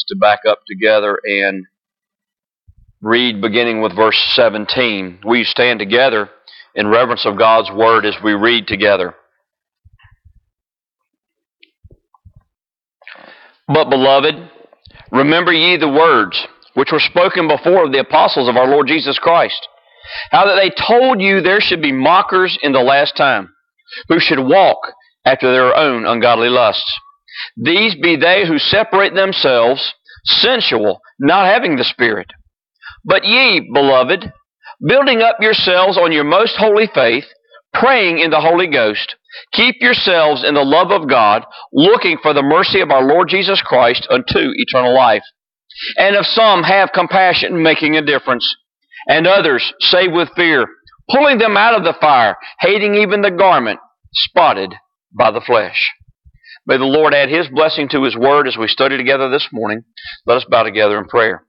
to back up together and read beginning with verse 17. We stand together in reverence of God's Word as we read together. But, beloved, remember ye the words which were spoken before of the apostles of our Lord Jesus Christ, how that they told you there should be mockers in the last time, who should walk after their own ungodly lusts. These be they who separate themselves, sensual, not having the Spirit. But ye, beloved, building up yourselves on your most holy faith, praying in the Holy Ghost, keep yourselves in the love of God, looking for the mercy of our Lord Jesus Christ unto eternal life. And of some have compassion, making a difference, and others save with fear, pulling them out of the fire, hating even the garment spotted by the flesh. May the Lord add His blessing to His Word as we study together this morning. Let us bow together in prayer.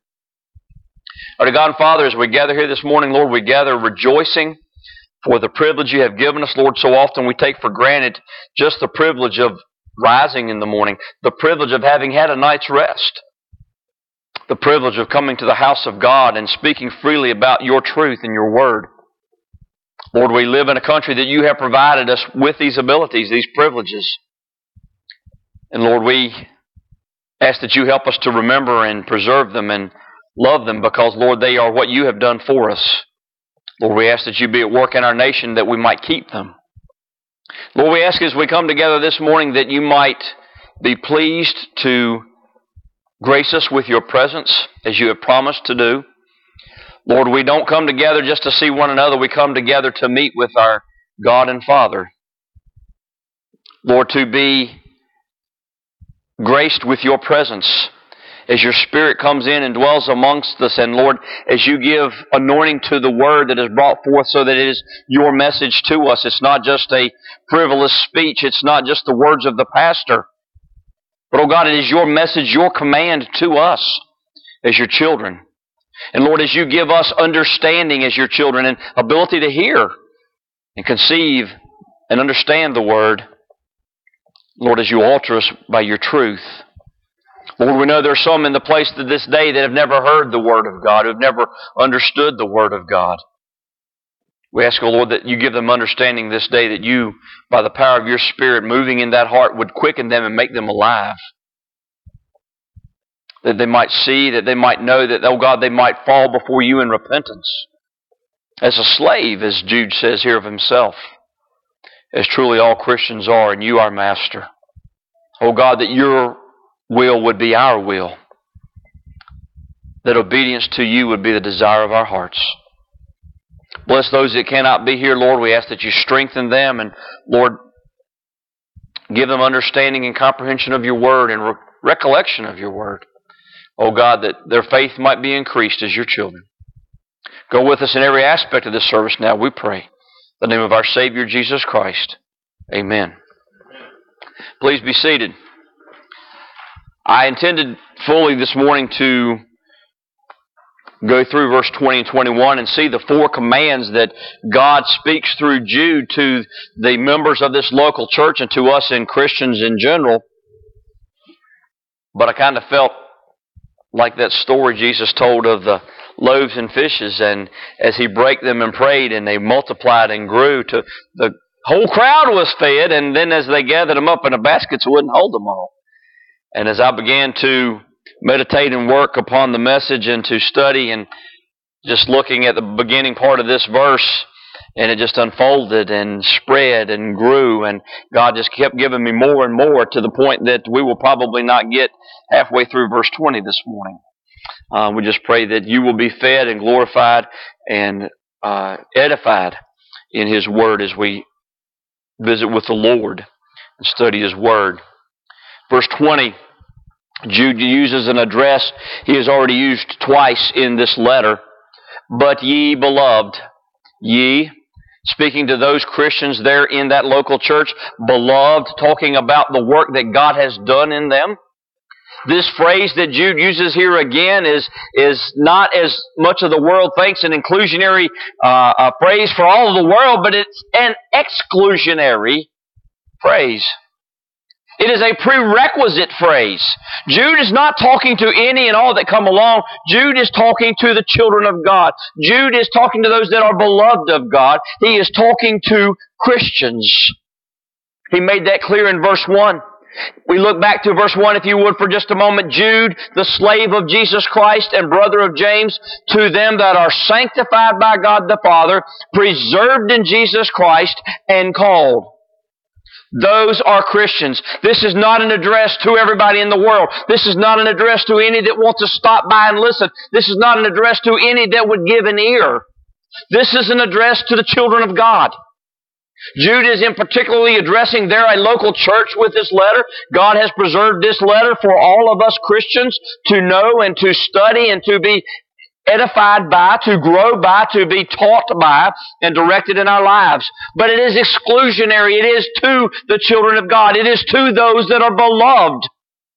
Our God and Father, as we gather here this morning, Lord, we gather rejoicing for the privilege You have given us. Lord, so often we take for granted just the privilege of rising in the morning, the privilege of having had a night's rest, the privilege of coming to the house of God and speaking freely about Your truth and Your Word. Lord, we live in a country that You have provided us with these abilities, these privileges. And Lord, we ask that You help us to remember and preserve them and love them because, Lord, they are what You have done for us. Lord, we ask that You be at work in our nation that we might keep them. Lord, we ask as we come together this morning that You might be pleased to grace us with Your presence as You have promised to do. Lord, we don't come together just to see one another. We come together to meet with our God and Father. Lord, to be graced with Your presence as Your Spirit comes in and dwells amongst us. And Lord, as You give anointing to the Word that is brought forth so that it is Your message to us. It's not just a frivolous speech. It's not just the words of the pastor. But, oh God, it is Your message, Your command to us as Your children. And Lord, as You give us understanding as Your children and ability to hear and conceive and understand the Word, Lord, as You alter us by Your truth. Lord, we know there are some in the place to this day that have never heard the Word of God, who have never understood the Word of God. We ask, O Lord, that You give them understanding this day, that You, by the power of Your Spirit moving in that heart, would quicken them and make them alive. That they might see, that they might know, that, oh God, they might fall before You in repentance. As a slave, as Jude says here of himself, as truly all Christians are, and You, our Master. Oh God, that Your will would be our will. That obedience to You would be the desire of our hearts. Bless those that cannot be here, Lord. We ask that You strengthen them and, Lord, give them understanding and comprehension of Your Word and recollection of Your Word. Oh God, that their faith might be increased as Your children. Go with us in every aspect of this service now, we pray. In the name of our Savior, Jesus Christ. Amen. Please be seated. I intended fully this morning to go through verse 20 and 21 and see the four commands that God speaks through Jude to the members of this local church and to us and Christians in general. But I kind of felt like that story Jesus told of the loaves and fishes, and as He brake them and prayed and they multiplied and grew, to the whole crowd was fed, and then as they gathered them up in a basket, it wouldn't hold them all. And as I began to meditate and work upon the message and to study and just looking at the beginning part of this verse, and it just unfolded and spread and grew, and God just kept giving me more and more to the point that we will probably not get halfway through verse 20 this morning. We just pray that you will be fed and glorified and edified in His Word as we visit with the Lord and study His Word. Verse 20, Jude uses an address he has already used twice in this letter. But ye, beloved, ye, speaking to those Christians there in that local church, beloved, talking about the work that God has done in them. This phrase that Jude uses here again is not as much of the world thinks an inclusionary phrase for all of the world, but it's an exclusionary phrase. It is a prerequisite phrase. Jude is not talking to any and all that come along. Jude is talking to the children of God. Jude is talking to those that are beloved of God. He is talking to Christians. He made that clear in verse 1. We look back to verse 1, if you would, for just a moment. Jude, the slave of Jesus Christ and brother of James, to them that are sanctified by God the Father, preserved in Jesus Christ, and called. Those are Christians. This is not an address to everybody in the world. This is not an address to any that want to stop by and listen. This is not an address to any that would give an ear. This is an address to the children of God. Jude is in particularly addressing there a local church with this letter. God has preserved this letter for all of us Christians to know and to study and to be edified by, to grow by, to be taught by, and directed in our lives. But it is exclusionary. It is to the children of God. It is to those that are beloved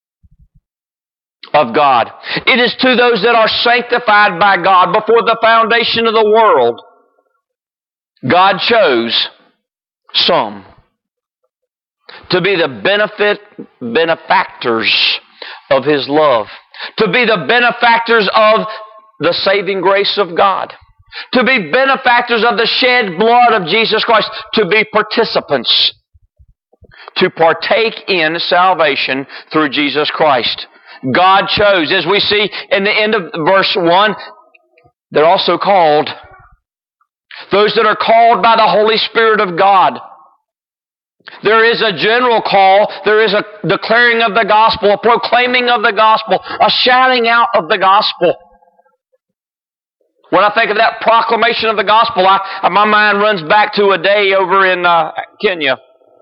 of God. It is to those that are sanctified by God before the foundation of the world. God chose some to be the benefactors of His love, to be the benefactors of the saving grace of God, to be benefactors of the shed blood of Jesus Christ, to be participants, to partake in salvation through Jesus Christ. God chose, as we see in the end of verse 1, they're also called. Those that are called by the Holy Spirit of God. There is a general call. There is a declaring of the gospel, a proclaiming of the gospel, a shouting out of the gospel. When I think of that proclamation of the gospel, my mind runs back to a day over in Kenya.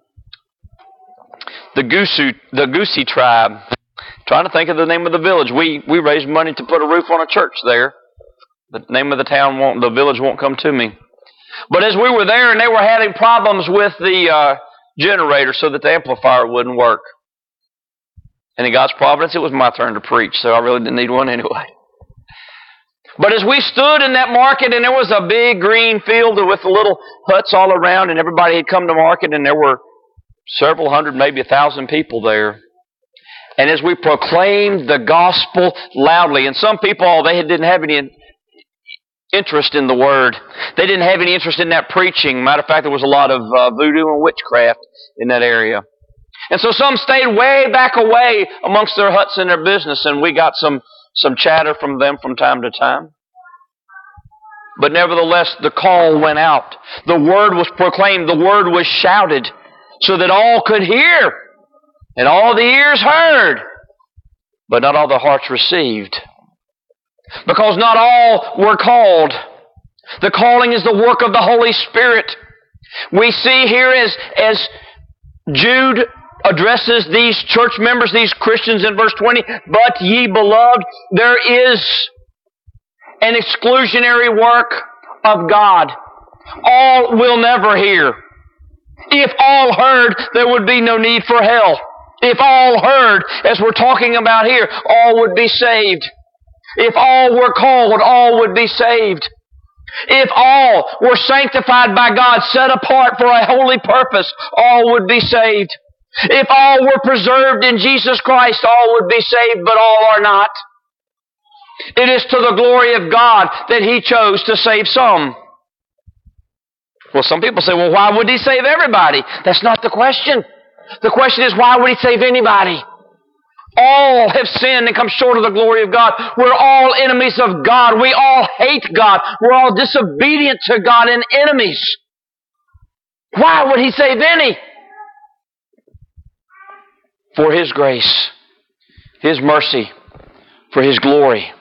The Gusii tribe. Trying to think of the name of the village. We raised money to put a roof on a church there. The name of the village won't come to me. But as we were there and they were having problems with the generator so that the amplifier wouldn't work. And in God's providence, it was my turn to preach, so I really didn't need one anyway. But as we stood in that market and there was a big green field with little huts all around and everybody had come to market and there were several hundred, maybe 1,000 people there. And as we proclaimed the gospel loudly, and some people, they didn't have any interest in the word. They didn't have any interest in that preaching. Matter of fact, there was a lot of voodoo and witchcraft in that area. And so some stayed way back away amongst their huts and their business, and we got some chatter from them from time to time. But nevertheless, the call went out. The word was proclaimed. The word was shouted so that all could hear and all the ears heard, but not all the hearts received. Because not all were called. The calling is the work of the Holy Spirit. We see here as Jude addresses these church members, these Christians in verse 20, but ye beloved, there is an exclusionary work of God. All will never hear. If all heard, there would be no need for hell. If all heard, as we're talking about here, all would be saved. If all were called, all would be saved. If all were sanctified by God, set apart for a holy purpose, all would be saved. If all were preserved in Jesus Christ, all would be saved, but all are not. It is to the glory of God that He chose to save some. Well, some people say, well, why would He save everybody? That's not the question. The question is, why would He save anybody? All have sinned and come short of the glory of God. We're all enemies of God. We all hate God. We're all disobedient to God and enemies. Why would He save any? For His grace, His mercy, for His glory.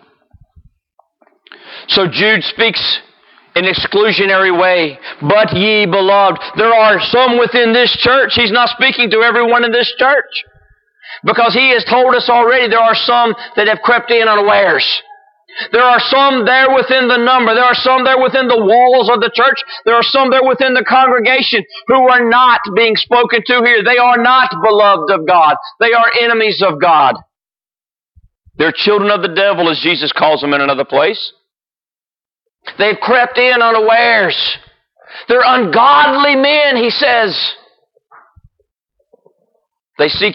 So Jude speaks in an exclusionary way. But ye beloved, there are some within this church. He's not speaking to everyone in this church. Because He has told us already there are some that have crept in unawares. There are some there within the number. There are some there within the walls of the church. There are some there within the congregation who are not being spoken to here. They are not beloved of God. They are enemies of God. They're children of the devil, as Jesus calls them in another place. They've crept in unawares. They're ungodly men, He says. They seek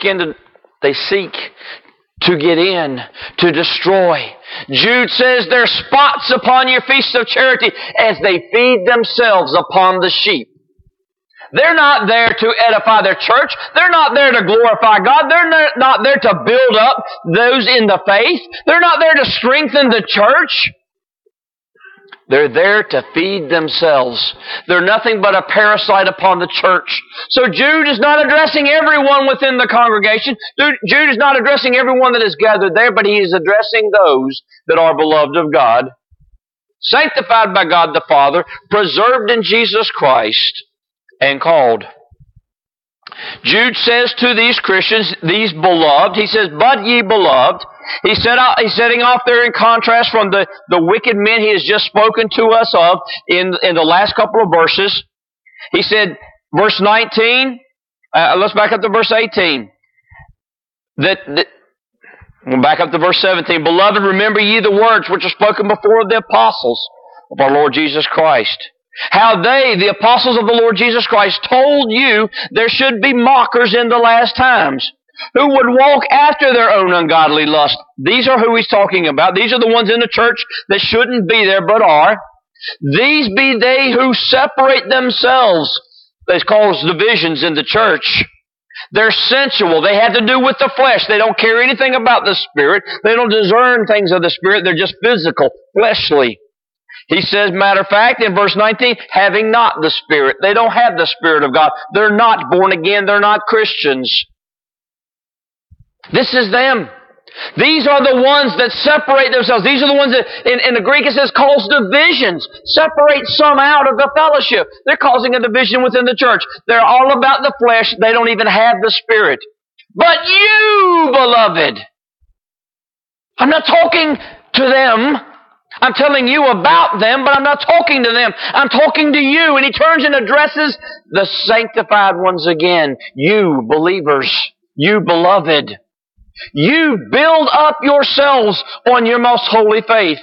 to get in, to destroy. Jude says there's spots upon your feasts of charity as they feed themselves upon the sheep. They're not there to edify their church. They're not there to glorify God. They're not there to build up those in the faith. They're not there to strengthen the church. They're there to feed themselves. They're nothing but a parasite upon the church. So Jude is not addressing everyone within the congregation. Jude is not addressing everyone that is gathered there, but he is addressing those that are beloved of God, sanctified by God the Father, preserved in Jesus Christ, and called. Jude says to these Christians, these beloved, he says, "But ye beloved." He's setting off there in contrast from the wicked men he has just spoken to us of in the last couple of verses. He said, verse 19, let's back up to verse 18. We'll back up to verse 17. "Beloved, remember ye the words which are spoken before of the apostles of our Lord Jesus Christ. How they, the apostles of the Lord Jesus Christ, told you there should be mockers in the last times, who would walk after their own ungodly lust." These are who he's talking about. These are the ones in the church that shouldn't be there but are. "These be they who separate themselves." They cause divisions in the church. They're sensual. They have to do with the flesh. They don't care anything about the Spirit. They don't discern things of the Spirit. They're just physical, fleshly. He says, matter of fact, in verse 19, having not the Spirit. They don't have the Spirit of God. They're not born again. They're not Christians. This is them. These are the ones that separate themselves. These are the ones that, in the Greek it says, cause divisions. Separate some out of the fellowship. They're causing a division within the church. They're all about the flesh. They don't even have the Spirit. But you, beloved, I'm not talking to them. I'm telling you about them, but I'm not talking to them. I'm talking to you. And he turns and addresses the sanctified ones again. You, believers. You, beloved. You build up yourselves on your most holy faith.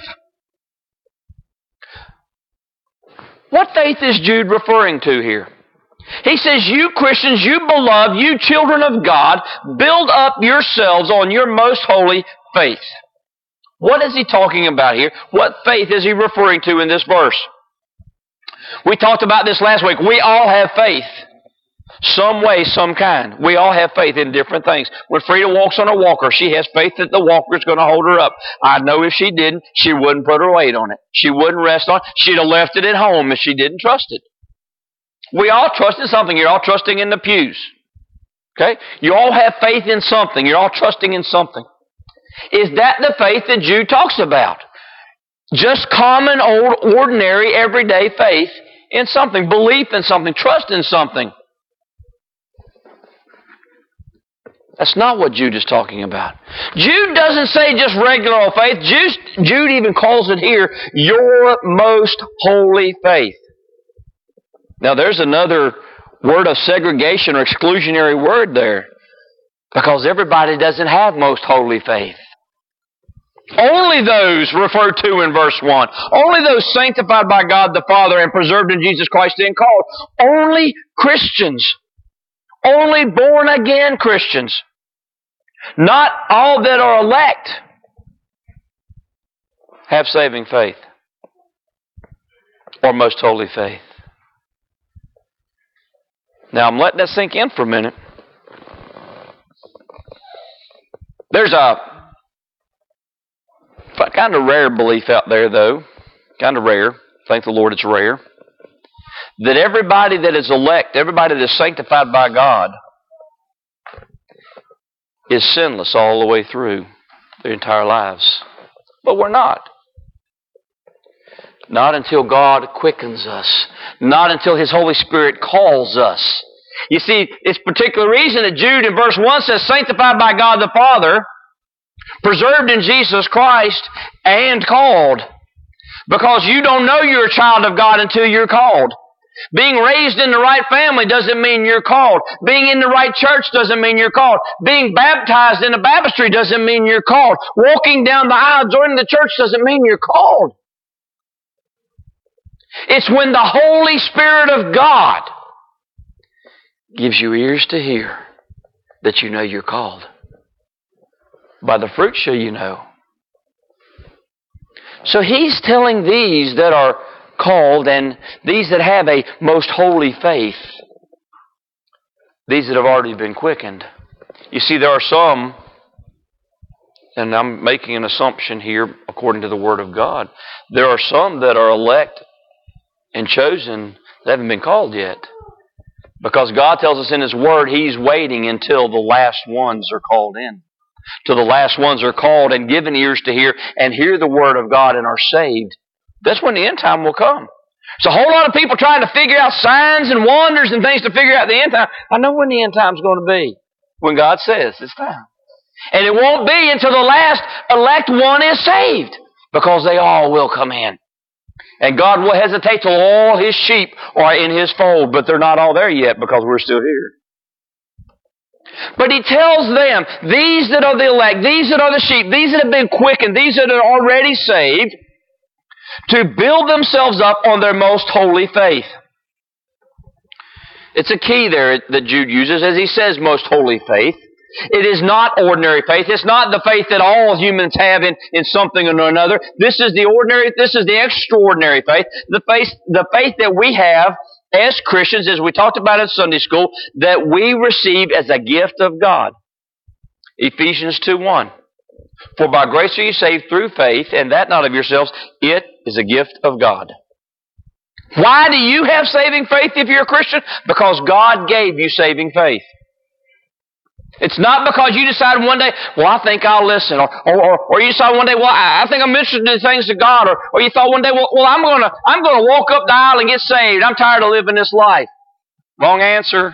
What faith is Jude referring to here? He says, you Christians, you beloved, you children of God, build up yourselves on your most holy faith. What is he talking about here? What faith is he referring to in this verse? We talked about this last week. We all have faith. Some way, some kind. We all have faith in different things. When Frida walks on a walker, she has faith that the walker is going to hold her up. I know if she didn't, she wouldn't put her weight on it. She wouldn't rest on it. She'd have left it at home if she didn't trust it. We all trust in something. You're all trusting in the pews. Okay? You all have faith in something. You're all trusting in something. Is that the faith that Jude talks about? Just common, old, ordinary, everyday faith in something. Belief in something. Trust in something. That's not what Jude is talking about. Jude doesn't say just regular old faith. Jude even calls it here, your most holy faith. Now there's another word of segregation or exclusionary word there. Because everybody doesn't have most holy faith. Only those referred to in verse 1. Only those sanctified by God the Father and preserved in Jesus Christ and called. Only Christians. Only born again Christians. Not all that are elect have saving faith or most holy faith. Now I'm letting that sink in for a minute. There's a kind of rare belief out there, though. Kind of rare. Thank the Lord it's rare. That everybody that is elect, everybody that is sanctified by God, is sinless all the way through their entire lives. But we're not. Not until God quickens us. Not until His Holy Spirit calls us. You see, it's a particular reason that Jude in verse 1 says, sanctified by God the Father, preserved in Jesus Christ, and called. Because you don't know you're a child of God until you're called. Being raised in the right family doesn't mean you're called. Being in the right church doesn't mean you're called. Being baptized in a baptistry doesn't mean you're called. Walking down the aisle, joining the church doesn't mean you're called. It's when the Holy Spirit of God gives you ears to hear that you know you're called. By the fruit shall you know. So he's telling these that are called and these that have a most holy faith, these that have already been quickened. You see, there are some, and I'm making an assumption here according to the Word of God, there are some that are elect and chosen that haven't been called yet. Because God tells us in His Word He's waiting until the last ones are called in. Till the last ones are called and given ears to hear and hear the Word of God and are saved. That's when the end time will come. There's a whole lot of people trying to figure out signs and wonders and things to figure out the end time. I know when the end time is going to be. When God says it's time. And it won't be until the last elect one is saved. Because they all will come in. And God will hesitate till all His sheep are in His fold. But they're not all there yet because we're still here. But He tells them, these that are the elect, these that are the sheep, these that have been quickened, these that are already saved, to build themselves up on their most holy faith. It's a key there that Jude uses as he says most holy faith. It is not ordinary faith. It's not the faith that all humans have in something or another. This is the ordinary, this is the extraordinary faith. The faith that we have as Christians, as we talked about in Sunday school, that we receive as a gift of God. Ephesians 2:1. For by grace are you saved through faith, and that not of yourselves, it is a gift of God. Why do you have saving faith if you're a Christian? Because God gave you saving faith. It's not because you decided one day, well, I think I'll listen. Or you decided one day, well, I think I'm interested in things of God. Or you thought one day, well, I'm gonna walk up the aisle and get saved. I'm tired of living this life. Wrong answer.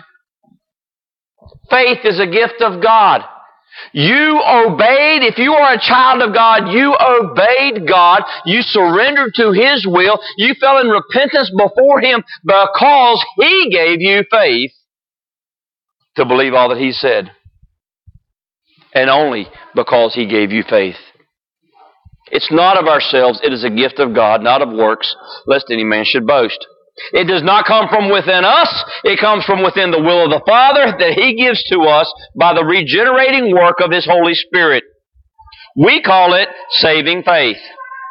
Faith is a gift of God. You obeyed, if you are a child of God, you obeyed God. You surrendered to His will. You fell in repentance before Him because He gave you faith to believe all that He said. And only because He gave you faith. It's not of ourselves. It is a gift of God, not of works, lest any man should boast. It does not come from within us. It comes from within the will of the Father that He gives to us by the regenerating work of His Holy Spirit. We call it saving faith.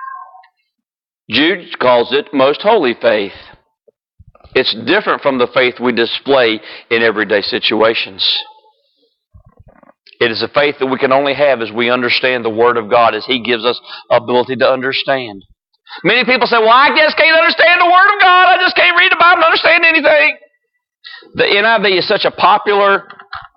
Jude calls it most holy faith. It's different from the faith we display in everyday situations. It is a faith that we can only have as we understand the Word of God, as He gives us ability to understand. Many people say, well, I just can't understand the Word of God. I just can't read the Bible and understand anything. The NIV is such a popular...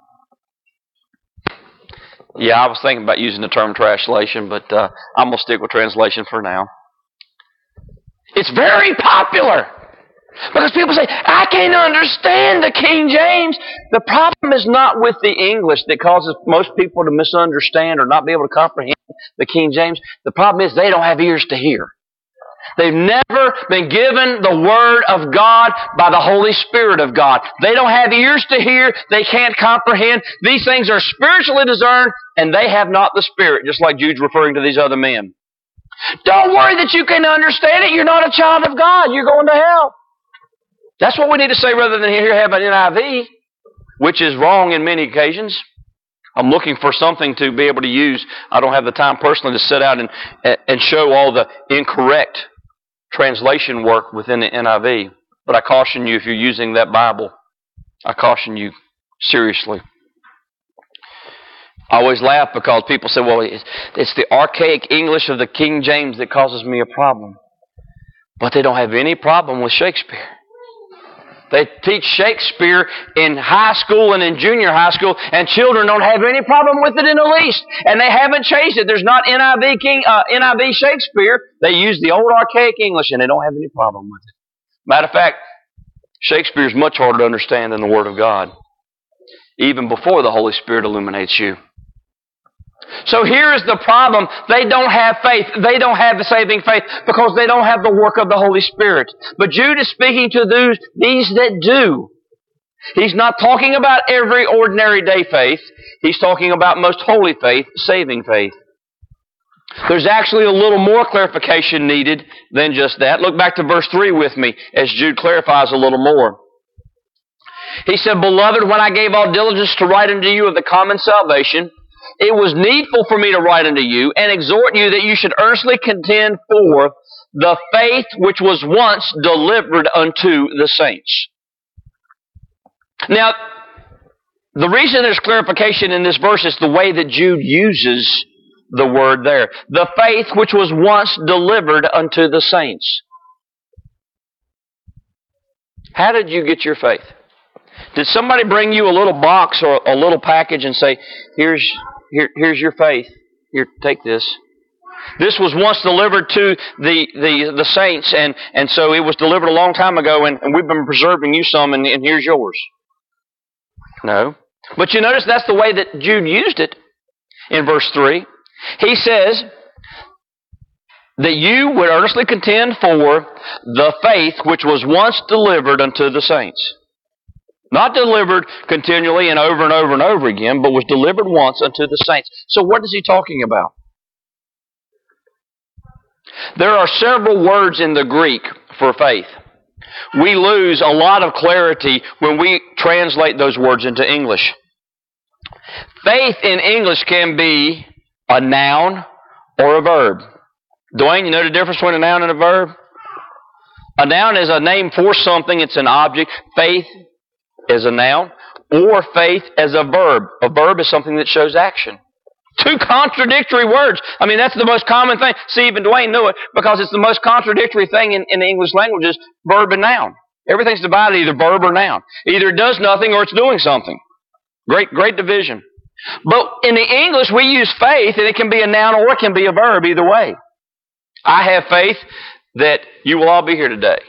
Yeah, I was thinking about using the term translation, but I'm going to stick with translation for now. It's very popular. Because people say, I can't understand the King James. The problem is not with the English that causes most people to misunderstand or not be able to comprehend the King James. The problem is they don't have ears to hear. They've never been given the Word of God by the Holy Spirit of God. They don't have ears to hear. They can't comprehend. These things are spiritually discerned, and they have not the Spirit, just like Jude's referring to these other men. Don't worry that you can understand it. You're not a child of God. You're going to hell. That's what we need to say rather than here have an NIV, which is wrong in many occasions. I'm looking for something to be able to use. I don't have the time personally to sit out and show all the incorrect translation work within the NIV. But I caution you, if you're using that Bible, I caution you seriously. I always laugh because people say, well, it's the archaic English of the King James that causes me a problem. But they don't have any problem with Shakespeare. They teach Shakespeare in high school and in junior high school, and children don't have any problem with it in the least. And they haven't changed it. There's not NIV Shakespeare. They use the old archaic English, and they don't have any problem with it. Matter of fact, Shakespeare is much harder to understand than the Word of God, even before the Holy Spirit illuminates you. So here is the problem. They don't have faith. They don't have the saving faith because they don't have the work of the Holy Spirit. But Jude is speaking to these that do. He's not talking about every ordinary day faith. He's talking about most holy faith, saving faith. There's actually a little more clarification needed than just that. Look back to verse 3 with me as Jude clarifies a little more. He said, Beloved, when I gave all diligence to write unto you of the common salvation, it was needful for me to write unto you and exhort you that you should earnestly contend for the faith which was once delivered unto the saints. Now, the reason there's clarification in this verse is the way that Jude uses the word there. The faith which was once delivered unto the saints. How did you get your faith? Did somebody bring you a little box or a little package and say, here's your faith. Here, take this. This was once delivered to the saints, and so it was delivered a long time ago, and we've been preserving you some, and here's yours. No. But you notice that's the way that Jude used it in verse 3. He says that you would earnestly contend for the faith which was once delivered unto the saints. Not delivered continually and over and over and over again, but was delivered once unto the saints. So what is he talking about? There are several words in the Greek for faith. We lose a lot of clarity when we translate those words into English. Faith in English can be a noun or a verb. Dwayne, you know the difference between a noun and a verb? A noun is a name for something. It's an object. Faith is a noun, or faith as a verb. A verb is something that shows action. Two contradictory words. I mean, that's the most common thing. See, even Dwayne knew it because it's the most contradictory thing in the English language is verb and noun. Everything's divided either verb or noun. Either it does nothing or it's doing something. Great division. But in the English, we use faith, and it can be a noun or it can be a verb, either way. I have faith that you will all be here today.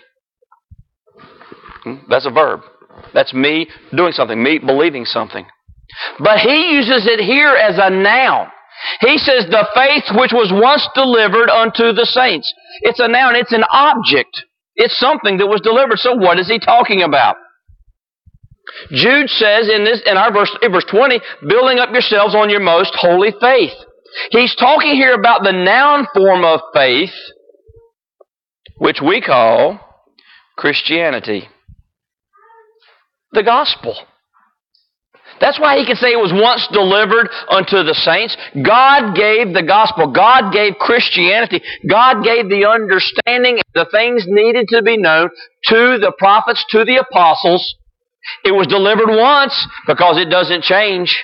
That's a verb. That's me doing something, me believing something. But he uses it here as a noun. He says, the faith which was once delivered unto the saints. It's a noun. It's an object. It's something that was delivered. So what is he talking about? Jude says in verse 20, building up yourselves on your most holy faith. He's talking here about the noun form of faith, which we call Christianity. The gospel. That's why he can say it was once delivered unto the saints. God gave the gospel. God gave Christianity. God gave the understanding, the things needed to be known to the prophets, to the apostles. It was delivered once because it doesn't change.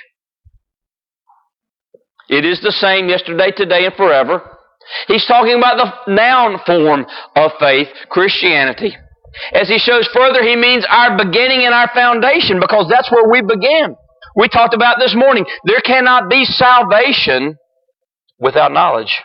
It is the same yesterday, today, and forever. He's talking about the noun form of faith, Christianity. As he shows further, he means our beginning and our foundation, because that's where we began. We talked about this morning, there cannot be salvation without knowledge.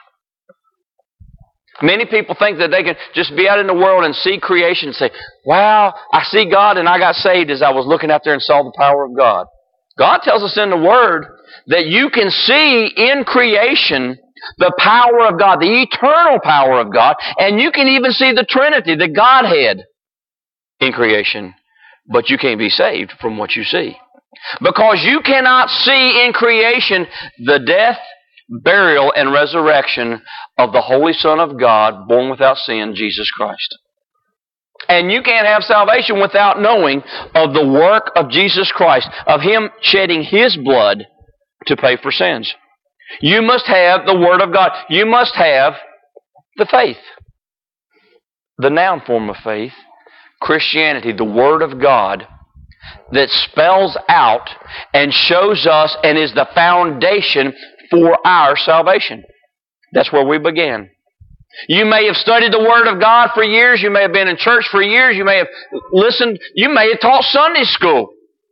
Many people think that they can just be out in the world and see creation and say, wow, I see God and I got saved as I was looking out there and saw the power of God. God tells us in the Word that you can see in creation the power of God, the eternal power of God, and you can even see the Trinity, the Godhead in creation, but you can't be saved from what you see. Because you cannot see in creation the death, burial, and resurrection of the Holy Son of God, born without sin, Jesus Christ. And you can't have salvation without knowing of the work of Jesus Christ, of Him shedding His blood to pay for sins. You must have the Word of God. You must have the faith. The noun form of faith, Christianity, the Word of God, that spells out and shows us and is the foundation for our salvation. That's where we began. You may have studied the Word of God for years. You may have been in church for years. You may have listened. You may have taught Sunday school.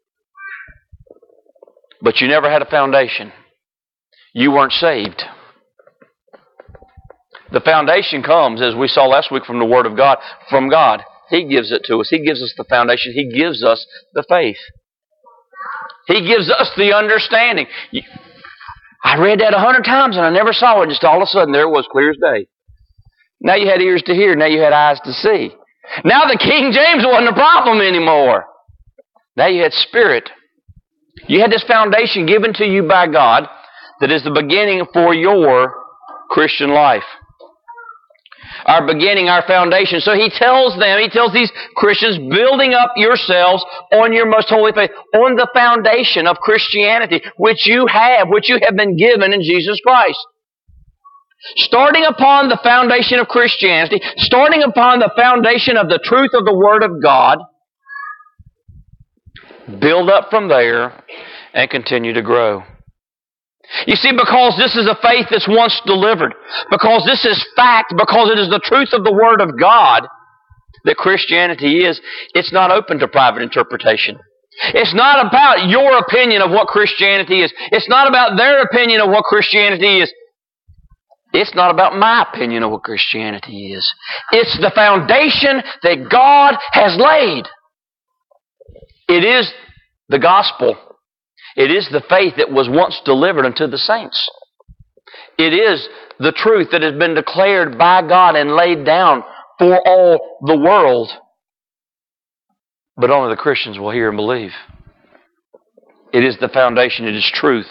But you never had a foundation. You weren't saved. The foundation comes, as we saw last week, from the Word of God, from God. He gives it to us. He gives us the foundation. He gives us the faith. He gives us the understanding. I read that 100 times and I never saw it. Just all of a sudden, there it was, clear as day. Now you had ears to hear. Now you had eyes to see. Now the King James wasn't a problem anymore. Now you had Spirit. You had this foundation given to you by God that is the beginning for your Christian life. our beginning, our foundation. So he tells these Christians, building up yourselves on your most holy faith, on the foundation of Christianity, which you have been given in Jesus Christ. Starting upon the foundation of Christianity, starting upon the foundation of the truth of the Word of God, build up from there and continue to grow. You see, because this is a faith that's once delivered, because this is fact, because it is the truth of the Word of God that Christianity is, it's not open to private interpretation. It's not about your opinion of what Christianity is. It's not about their opinion of what Christianity is. It's not about my opinion of what Christianity is. It's the foundation that God has laid. It is the gospel. It is the faith that was once delivered unto the saints. It is the truth that has been declared by God and laid down for all the world. But only the Christians will hear and believe. It is the foundation. It is truth.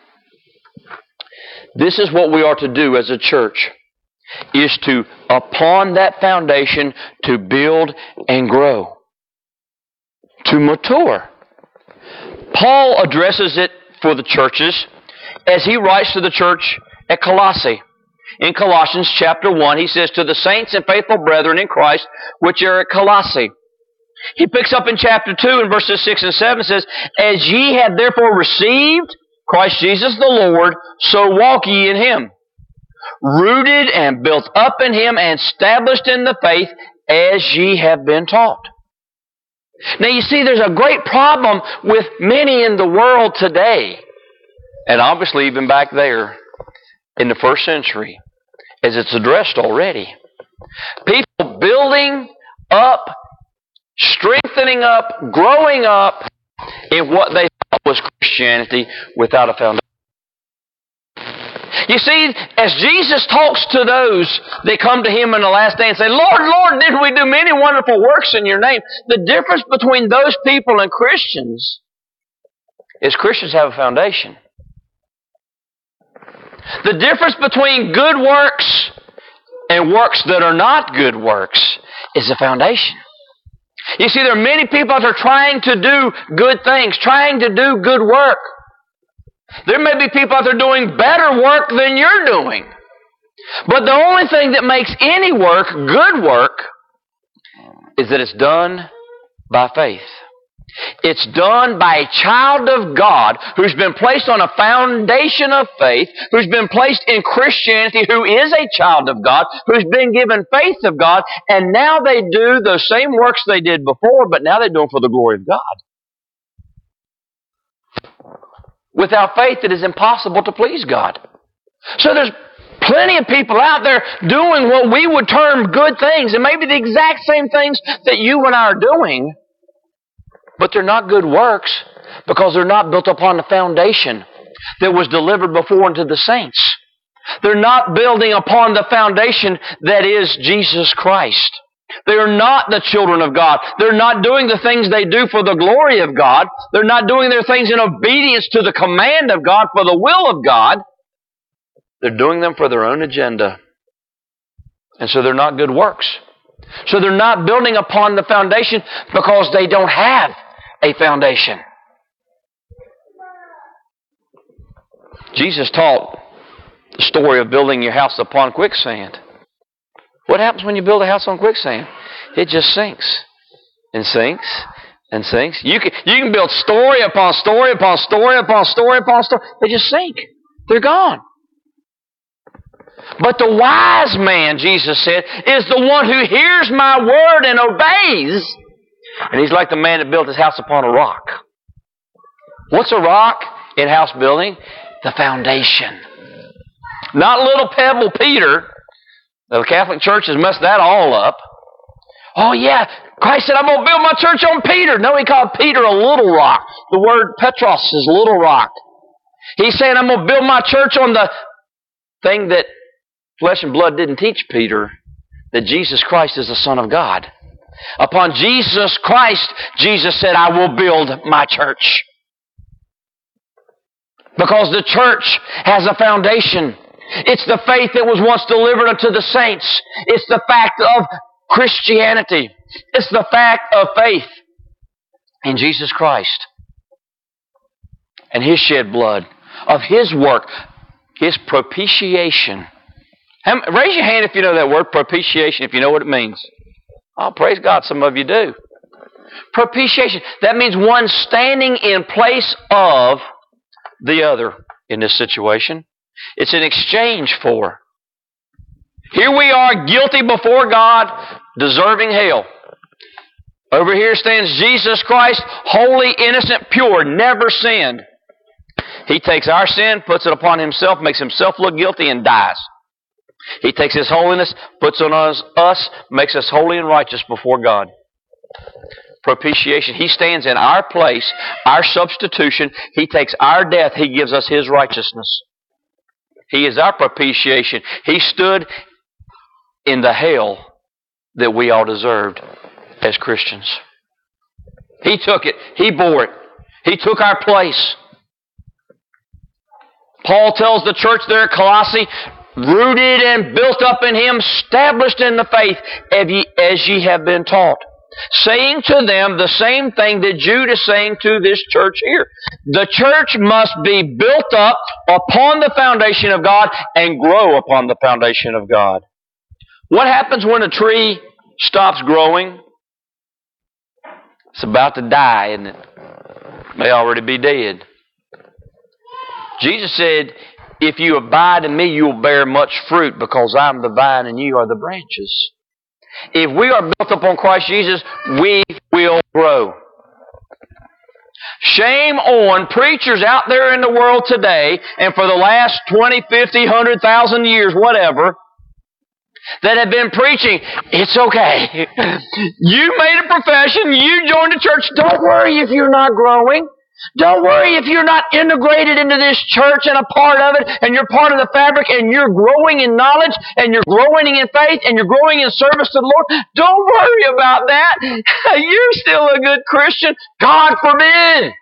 This is what we are to do as a church, is to, upon that foundation, to build and grow, to mature. Paul addresses it for the churches as he writes to the church at Colossae. In Colossians chapter 1, he says, to the saints and faithful brethren in Christ, which are at Colossae. He picks up in chapter 2 in verses 6 and 7, says, as ye have therefore received Christ Jesus the Lord, so walk ye in Him, rooted and built up in Him and established in the faith as ye have been taught. Now you see, there's a great problem with many in the world today, and obviously even back there in the first century, as it's addressed already. People building up, strengthening up, growing up in what they thought was Christianity without a foundation. You see, as Jesus talks to those that come to Him in the last day and say, Lord, Lord, didn't we do many wonderful works in your name? The difference between those people and Christians is Christians have a foundation. The difference between good works and works that are not good works is the foundation. You see, there are many people out there trying to do good things, trying to do good work. There may be people out there doing better work than you're doing. But the only thing that makes any work good work is that it's done by faith. It's done by a child of God who's been placed on a foundation of faith, who's been placed in Christianity, who is a child of God, who's been given faith of God, and now they do the same works they did before, but now they do them for the glory of God. Without faith, it is impossible to please God. So there's plenty of people out there doing what we would term good things, and maybe the exact same things that you and I are doing, but they're not good works because they're not built upon the foundation that was delivered before unto the saints. They're not building upon the foundation that is Jesus Christ. They are not the children of God. They're not doing the things they do for the glory of God. They're not doing their things in obedience to the command of God, for the will of God. They're doing them for their own agenda. And so they're not good works. So they're not building upon the foundation because they don't have a foundation. Jesus taught the story of building your house upon quicksand. What happens when you build a house on quicksand? It just sinks and sinks and sinks. You can build story upon story upon story upon story upon story. They just sink. They're gone. But the wise man, Jesus said, is the one who hears my word and obeys. And he's like the man that built his house upon a rock. What's a rock in house building? The foundation. Not little pebble Peter. The Catholic Church has messed that all up. Oh yeah, Christ said, I'm going to build my church on Peter. No, He called Peter a little rock. The word Petros is little rock. He's saying, I'm going to build my church on the thing that flesh and blood didn't teach Peter, that Jesus Christ is the Son of God. Upon Jesus Christ, Jesus said, I will build my church. Because the church has a foundation. It's the faith that was once delivered unto the saints. It's the fact of Christianity. It's the fact of faith in Jesus Christ and His shed blood, of His work, His propitiation. Raise your hand if you know that word, propitiation, if you know what it means. Oh, praise God, some of you do. Propitiation. That means one standing in place of the other in this situation. It's an exchange for. Here we are, guilty before God, deserving hell. Over here stands Jesus Christ, holy, innocent, pure, never sinned. He takes our sin, puts it upon Himself, makes Himself look guilty, and dies. He takes His holiness, puts on us, makes us holy and righteous before God. Propitiation. He stands in our place, our substitution. He takes our death. He gives us His righteousness. He is our propitiation. He stood in the hell that we all deserved as Christians. He took it. He bore it. He took our place. Paul tells the church there at Colossae, rooted and built up in Him, established in the faith, as ye have been taught. Saying to them the same thing that Jude is saying to this church here. The church must be built up upon the foundation of God and grow upon the foundation of God. What happens when a tree stops growing? It's about to die, isn't it? It may already be dead. Jesus said, if you abide in me, you will bear much fruit, because I am the vine and you are the branches. If we are built upon Christ Jesus, we will grow. Shame on preachers out there in the world today, and for the last 20, 50, 100,000 years, whatever, that have been preaching, it's okay. You made a profession, you joined a church, don't worry if you're not growing. Don't worry if you're not integrated into this church and a part of it, and you're part of the fabric, and you're growing in knowledge, and you're growing in faith, and you're growing in service to the Lord. Don't worry about that. You're still a good Christian. God forbid.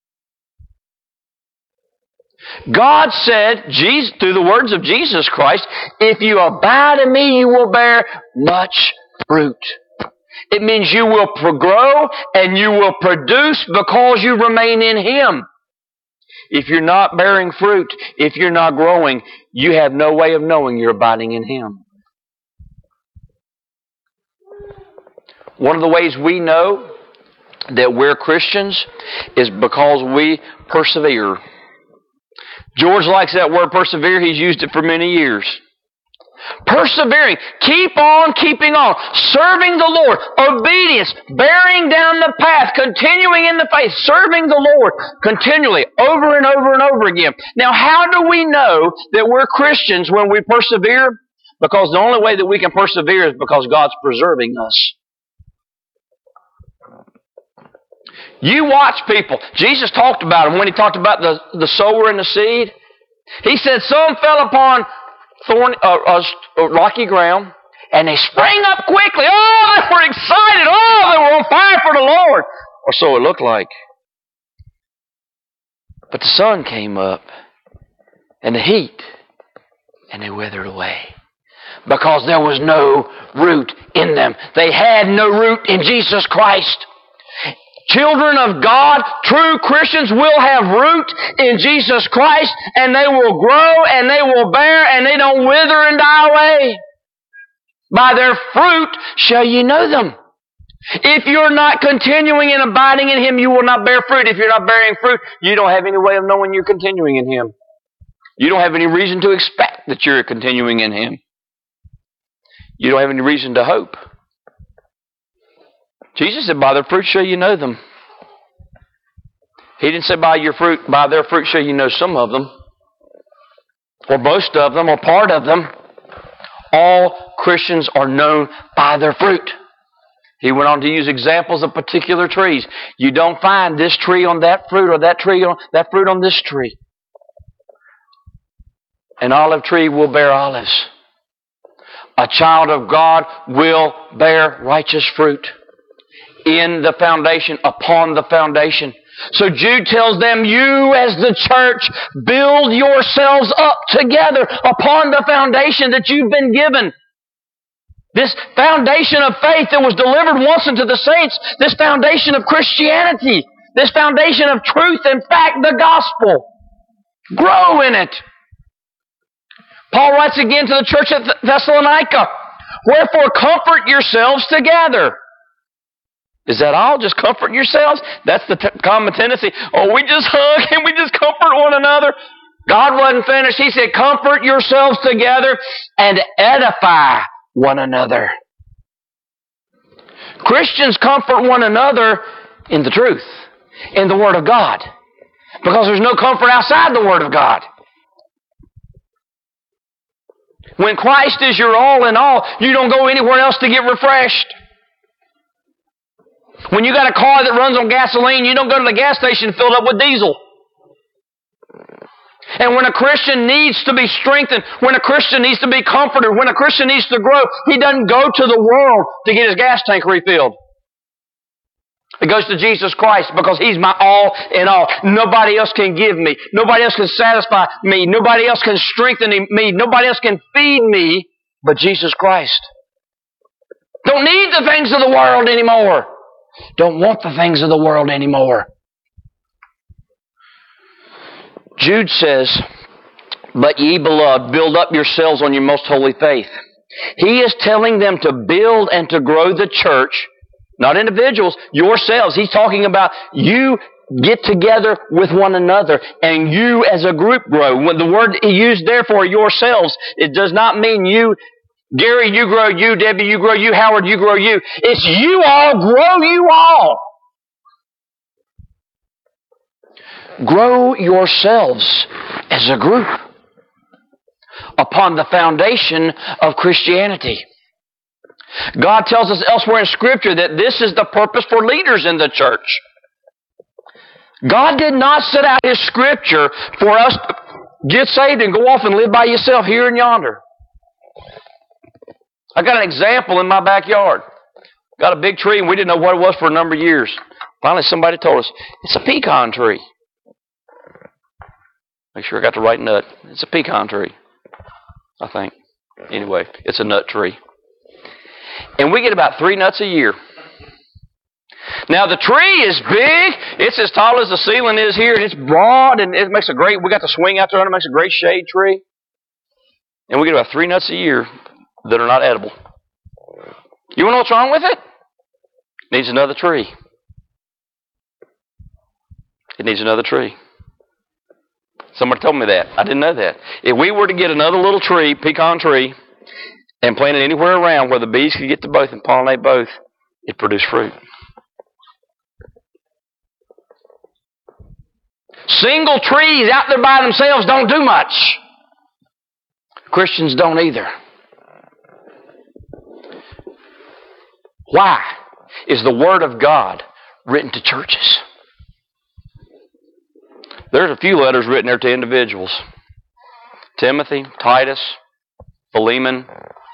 God said, through the words of Jesus Christ, if you abide in me, you will bear much fruit. It means you will grow and you will produce because you remain in Him. If you're not bearing fruit, if you're not growing, you have no way of knowing you're abiding in Him. One of the ways we know that we're Christians is because we persevere. George likes that word persevere. He's used it for many years. Persevering. Keep on keeping on. Serving the Lord. Obedience. Bearing down the path. Continuing in the faith. Serving the Lord continually. Over and over and over again. Now, how do we know that we're Christians when we persevere? Because the only way that we can persevere is because God's preserving us. You watch people. Jesus talked about them when He talked about the sower and the seed. He said some fell upon rocky ground, and they sprang up quickly. Oh, they were excited. Oh, they were on fire for the Lord. Or so it looked like. But the sun came up, and the heat, and they withered away. Because there was no root in them. They had no root in Jesus Christ. Children of God, true Christians will have root in Jesus Christ, and they will grow and they will bear, and they don't wither and die away. By their fruit shall ye know them. If you're not continuing and abiding in Him, you will not bear fruit. If you're not bearing fruit, you don't have any way of knowing you're continuing in Him. You don't have any reason to expect that you're continuing in Him. You don't have any reason to hope. Jesus said, by their fruit shall you know them. He didn't say by their fruit shall you know some of them, or most of them, or part of them. All Christians are known by their fruit. He went on to use examples of particular trees. You don't find this tree on that fruit, or that fruit on this tree. An olive tree will bear olives. A child of God will bear righteous fruit. In the foundation, upon the foundation. So Jude tells them, you as the church, build yourselves up together upon the foundation that you've been given. This foundation of faith that was delivered once unto the saints, this foundation of Christianity, this foundation of truth and fact, the gospel. Grow in it. Paul writes again to the church at Thessalonica, wherefore comfort yourselves together. Is that all? Just comfort yourselves? That's the common tendency. Oh, we just hug and we just comfort one another. God wasn't finished. He said, comfort yourselves together and edify one another. Christians comfort one another in the truth, in the Word of God. Because there's no comfort outside the Word of God. When Christ is your all in all, you don't go anywhere else to get refreshed. When you got a car that runs on gasoline, you don't go to the gas station filled up with diesel. And when a Christian needs to be strengthened, when a Christian needs to be comforted, when a Christian needs to grow, he doesn't go to the world to get his gas tank refilled. He goes to Jesus Christ because He's my all in all. Nobody else can give me. Nobody else can satisfy me. Nobody else can strengthen me. Nobody else can feed me but Jesus Christ. Don't need the things of the world anymore. Don't want the things of the world anymore. Jude says, but ye beloved, build up yourselves on your most holy faith. He is telling them to build and to grow the church, not individuals, yourselves. He's talking about you get together with one another and you as a group grow. When the word he used there for yourselves, it does not mean you, Gary, you grow you, Debbie, you grow you, Howard, you grow you. It's you all, grow you all. Grow yourselves as a group upon the foundation of Christianity. God tells us elsewhere in Scripture that this is the purpose for leaders in the church. God did not set out His Scripture for us to get saved and go off and live by yourself here and yonder. I got an example in my backyard. Got a big tree and we didn't know what it was for a number of years. Finally somebody told us, it's a pecan tree. Make sure I got the right nut. It's a pecan tree, I think. Anyway, it's a nut tree. And we get about 3 nuts a year. Now the tree is big. It's as tall as the ceiling is here. And it's broad and it makes a great, we got the swing out there and it makes a great shade tree. And we get about 3 nuts a year that are not edible. You want to know what's wrong with it? It needs another tree. It needs another tree. Somebody told me that. I didn't know that. If we were to get another little tree, pecan tree, and plant it anywhere around where the bees could get to both and pollinate both, it'd produce fruit. Single trees out there by themselves don't do much. Christians don't either. Why is the Word of God written to churches? There's a few letters written there to individuals. Timothy, Titus, Philemon.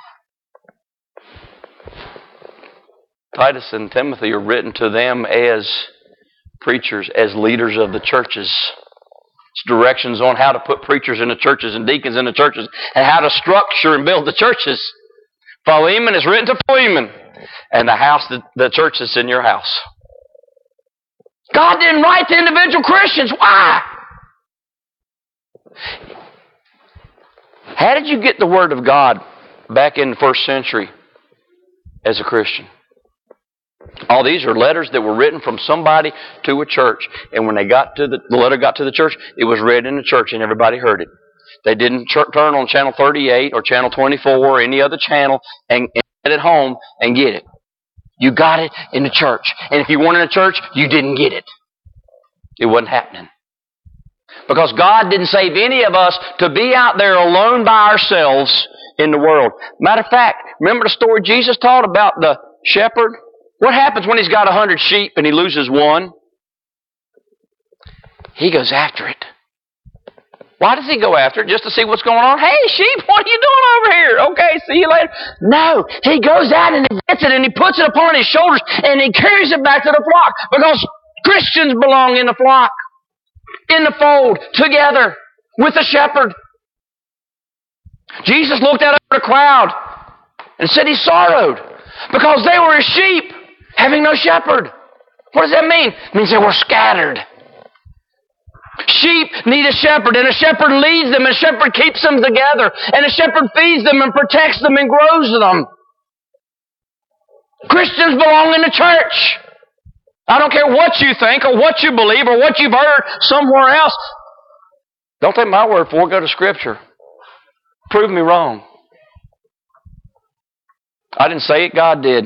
Titus and Timothy are written to them as preachers, as leaders of the churches. It's directions on how to put preachers in the churches and deacons in the churches and how to structure and build the churches. Philemon is written to Philemon and the church that's in your house. God didn't write to individual Christians. Why? How did you get the Word of God back in the first century as a Christian? All these are letters that were written from somebody to a church. And when they got to the letter got to the church, it was read in the church and everybody heard it. They didn't turn on channel 38 or channel 24 or any other channel and get it home and get it. You got it in the church. And if you weren't in the church, you didn't get it. It wasn't happening. Because God didn't save any of us to be out there alone by ourselves in the world. Matter of fact, remember the story Jesus taught about the shepherd? What happens when he's got 100 sheep and he loses one? He goes after it. Why does he go after it? Just to see what's going on? Hey, sheep, what are you doing over here? Okay, see you later. No, he goes out and he gets it and he puts it upon his shoulders and he carries it back to the flock. Because Christians belong in the flock, in the fold, together, with the shepherd. Jesus looked out over the crowd and said he sorrowed because they were his sheep, having no shepherd. What does that mean? It means they were scattered. Sheep need a shepherd, and a shepherd leads them, and a shepherd keeps them together, and a shepherd feeds them and protects them and grows them. Christians belong in the church. I don't care what you think or what you believe or what you've heard somewhere else. Don't take my word for it. Go to Scripture. Prove me wrong. I didn't say it. God did.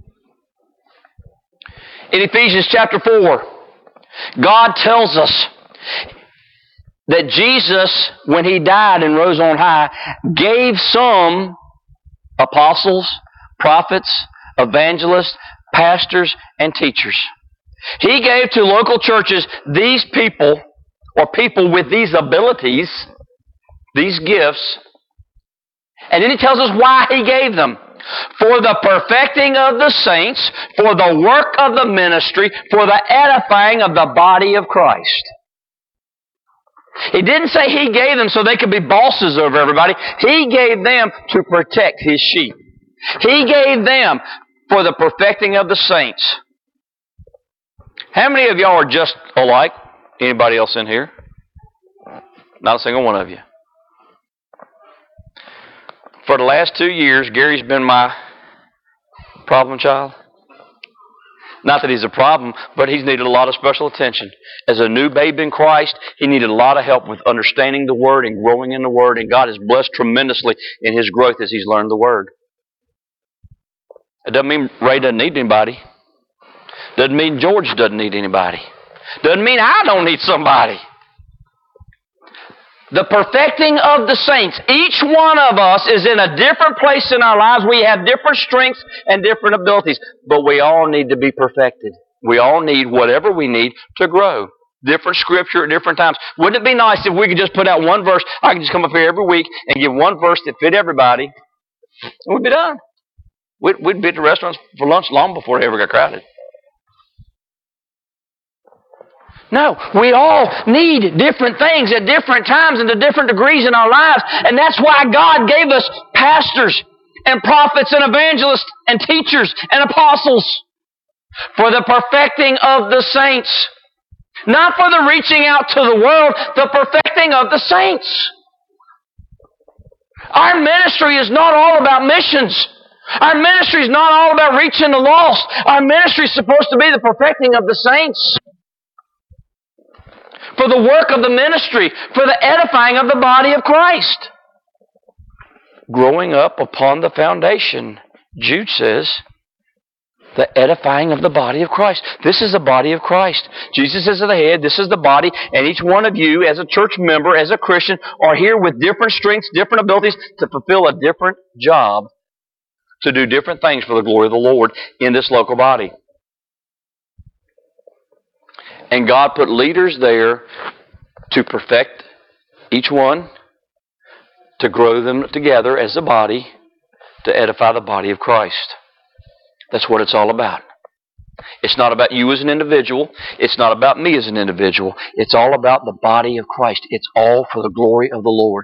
In Ephesians chapter 4, God tells us that Jesus, when He died and rose on high, gave some apostles, prophets, evangelists, pastors, and teachers. He gave to local churches these people, or people with these abilities, these gifts, and then He tells us why He gave them. For the perfecting of the saints, for the work of the ministry, for the edifying of the body of Christ. He didn't say He gave them so they could be bosses over everybody. He gave them to protect His sheep. He gave them for the perfecting of the saints. How many of y'all are just alike? Anybody else in here? Not a single one of you. For the last 2 years, Gary's been my problem child. Not that he's a problem, but he's needed a lot of special attention. As a new babe in Christ, he needed a lot of help with understanding the Word and growing in the Word, and God has blessed tremendously in his growth as he's learned the Word. It doesn't mean Ray doesn't need anybody. Doesn't mean George doesn't need anybody. Doesn't mean I don't need somebody. The perfecting of the saints. Each one of us is in a different place in our lives. We have different strengths and different abilities. But we all need to be perfected. We all need whatever we need to grow. Different scripture at different times. Wouldn't it be nice if we could just put out one verse? I could just come up here every week and give one verse that fit everybody. And we'd be done. We'd be at the restaurants for lunch long before they ever got crowded. No, we all need different things at different times and to different degrees in our lives. And that's why God gave us pastors and prophets and evangelists and teachers and apostles for the perfecting of the saints. Not for the reaching out to the world, the perfecting of the saints. Our ministry is not all about missions. Our ministry is not all about reaching the lost. Our ministry is supposed to be the perfecting of the saints. For the work of the ministry, for the edifying of the body of Christ. Growing up upon the foundation, Jude says, the edifying of the body of Christ. This is the body of Christ. Jesus is the head, this is the body, and each one of you as a church member, as a Christian, are here with different strengths, different abilities to fulfill a different job, to do different things for the glory of the Lord in this local body. And God put leaders there to perfect each one, to grow them together as a body, to edify the body of Christ. That's what it's all about. It's not about you as an individual. It's not about me as an individual. It's all about the body of Christ. It's all for the glory of the Lord.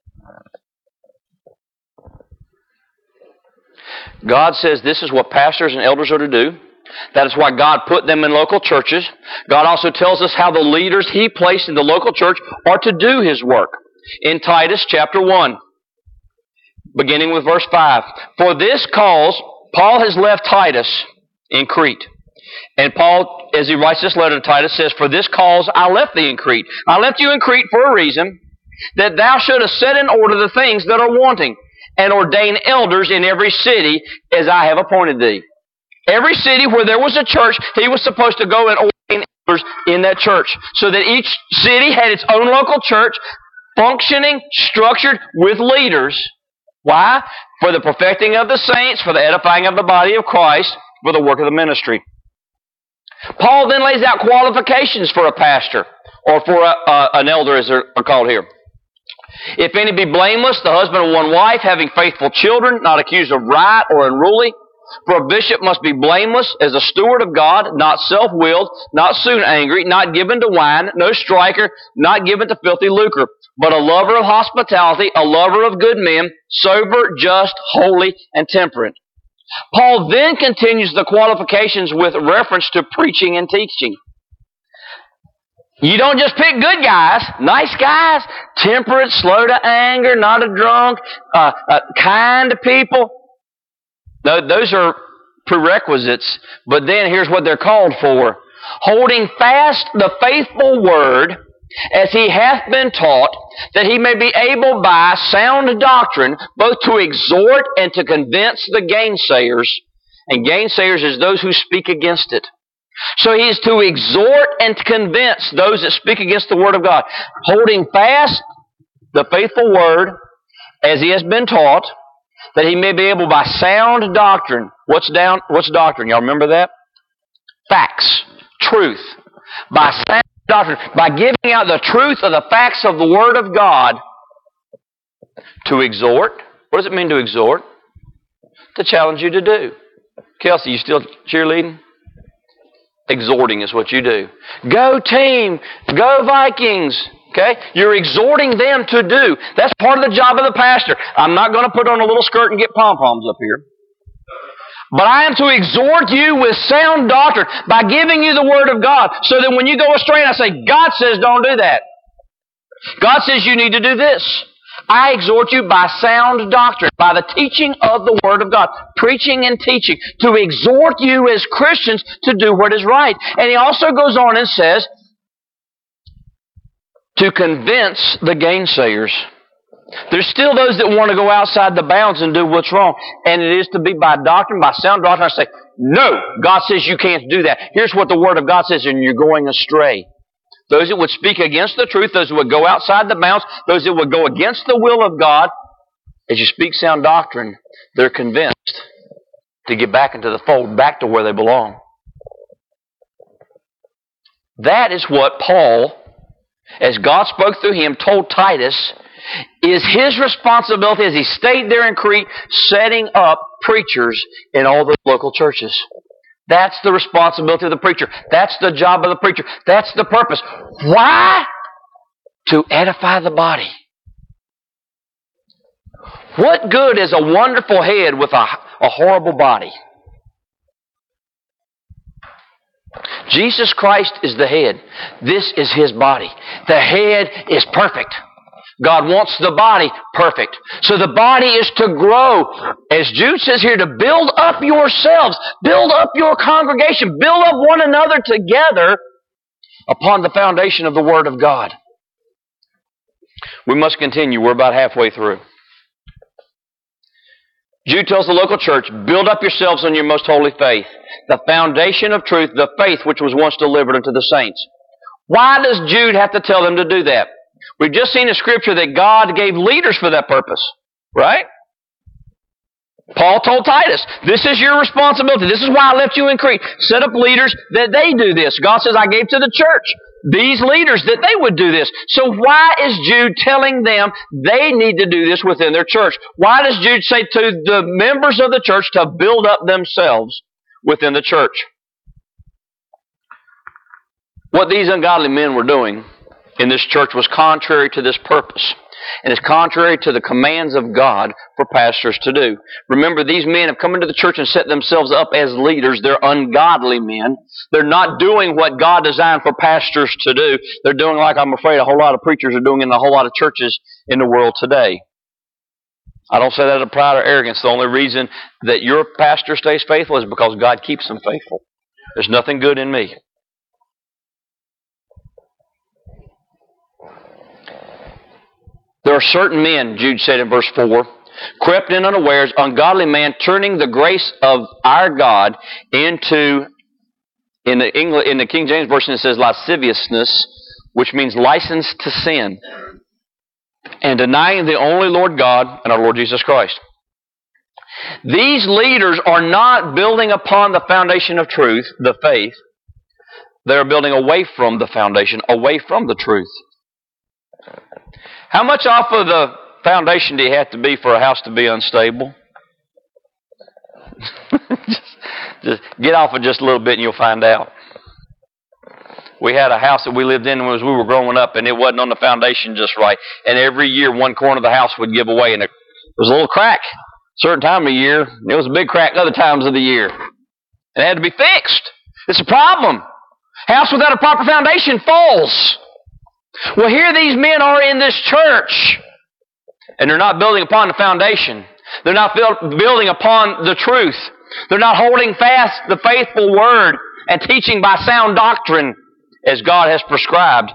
God says this is what pastors and elders are to do. That is why God put them in local churches. God also tells us how the leaders He placed in the local church are to do His work. In Titus chapter 1, beginning with verse 5. For this cause, Paul has left Titus in Crete. And Paul, as he writes this letter to Titus, says, for this cause I left thee in Crete. I left you in Crete for a reason, that thou shouldest set in order the things that are wanting, and ordain elders in every city as I have appointed thee. Every city where there was a church, he was supposed to go and ordain elders in that church. So that each city had its own local church, functioning, structured with leaders. Why? For the perfecting of the saints, for the edifying of the body of Christ, for the work of the ministry. Paul then lays out qualifications for a pastor, or for an elder as they're called here. If any be blameless, the husband of one wife, having faithful children, not accused of riot or unruly, For a bishop must be blameless as a steward of God, not self-willed, not soon angry, not given to wine, no striker, not given to filthy lucre, but a lover of hospitality, a lover of good men, sober, just, holy, and temperate. Paul then continues the qualifications with reference to preaching and teaching. You don't just pick good guys, nice guys, temperate, slow to anger, not a drunk, kind to people. Those are prerequisites, but then here's what they're called for. Holding fast the faithful word as he hath been taught, that he may be able by sound doctrine both to exhort and to convince the gainsayers. And gainsayers is those who speak against it. So he is to exhort and to convince those that speak against the Word of God. Holding fast the faithful Word as he has been taught, that he may be able by sound doctrine. What's doctrine? Y'all remember that? Facts. Truth. By sound doctrine. By giving out the truth of the facts of the Word of God. To exhort. What does it mean to exhort? To challenge you to do. Kelsey, you still cheerleading? Exhorting is what you do. Go team! Go Vikings! Okay? You're exhorting them to do. That's part of the job of the pastor. I'm not going to put on a little skirt and get pom-poms up here. But I am to exhort you with sound doctrine by giving you the Word of God. So that when you go astray and I say, God says don't do that. God says you need to do this. I exhort you by sound doctrine, by the teaching of the Word of God, preaching and teaching, to exhort you as Christians to do what is right. And he also goes on and says, to convince the gainsayers. There's still those that want to go outside the bounds and do what's wrong. And it is to be by doctrine, by sound doctrine. I say, no, God says you can't do that. Here's what the Word of God says, and you're going astray. Those that would speak against the truth, those that would go outside the bounds, those that would go against the will of God, as you speak sound doctrine, they're convinced to get back into the fold, back to where they belong. That is what Paul, as God spoke through him, told Titus, is his responsibility as he stayed there in Crete, setting up preachers in all the local churches. That's the responsibility of the preacher. That's the job of the preacher. That's the purpose. Why? To edify the body. What good is a wonderful head with a horrible body? Jesus Christ is the head. This is His body. The head is perfect. God wants the body perfect. So the body is to grow, as Jude says here, to build up yourselves, build up your congregation, build up one another together upon the foundation of the Word of God. We must continue. We're about halfway through. Jude tells the local church, build up yourselves on your most holy faith, the foundation of truth, the faith which was once delivered unto the saints. Why does Jude have to tell them to do that? We've just seen in Scripture that God gave leaders for that purpose, right? Paul told Titus, this is your responsibility. This is why I left you in Crete. Set up leaders that they do this. God says, I gave to the church these leaders that they would do this. So why is Jude telling them they need to do this within their church? Why does Jude say to the members of the church to build up themselves within the church? What these ungodly men were doing in this church was contrary to this purpose. And it's contrary to the commands of God for pastors to do. Remember, these men have come into the church and set themselves up as leaders. They're ungodly men. They're not doing what God designed for pastors to do. They're doing like I'm afraid a whole lot of preachers are doing in a whole lot of churches in the world today. I don't say that out of pride or arrogance. The only reason that your pastor stays faithful is because God keeps them faithful. There's nothing good in me. There are certain men, Jude said in verse 4, crept in unawares, ungodly man, turning the grace of our God into, in the King James Version it says lasciviousness, which means license to sin, and denying the only Lord God and our Lord Jesus Christ. These leaders are not building upon the foundation of truth, the faith. They are building away from the foundation, away from the truth. How much off of the foundation do you have to be for a house to be unstable? just get off it just a little bit and you'll find out. We had a house that we lived in as we were growing up, and it wasn't on the foundation just right. And every year, one corner of the house would give away, and there was a little crack. Certain time of year, it was a big crack other times of the year. It had to be fixed. It's a problem. House without a proper foundation falls. Well, here these men are in this church, and they're not building upon the foundation. They're not building upon the truth. They're not holding fast the faithful word and teaching by sound doctrine as God has prescribed.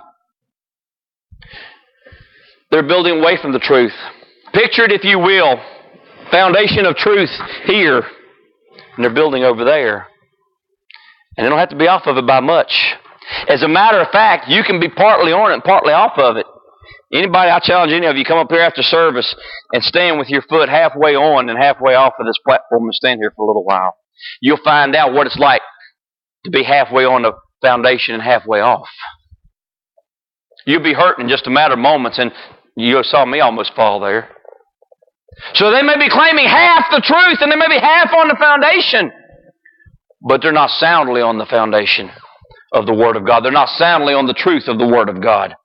They're building away from the truth. Picture it, if you will, foundation of truth here, and they're building over there. And they don't have to be off of it by much. As a matter of fact, you can be partly on it and partly off of it. Anybody, I challenge any of you, come up here after service and stand with your foot halfway on and halfway off of this platform and stand here for a little while. You'll find out what it's like to be halfway on the foundation and halfway off. You'll be hurt in just a matter of moments, and you saw me almost fall there. So they may be claiming half the truth, and they may be half on the foundation, but they're not soundly on the foundation of the Word of God. They're not soundly on the truth of the Word of God.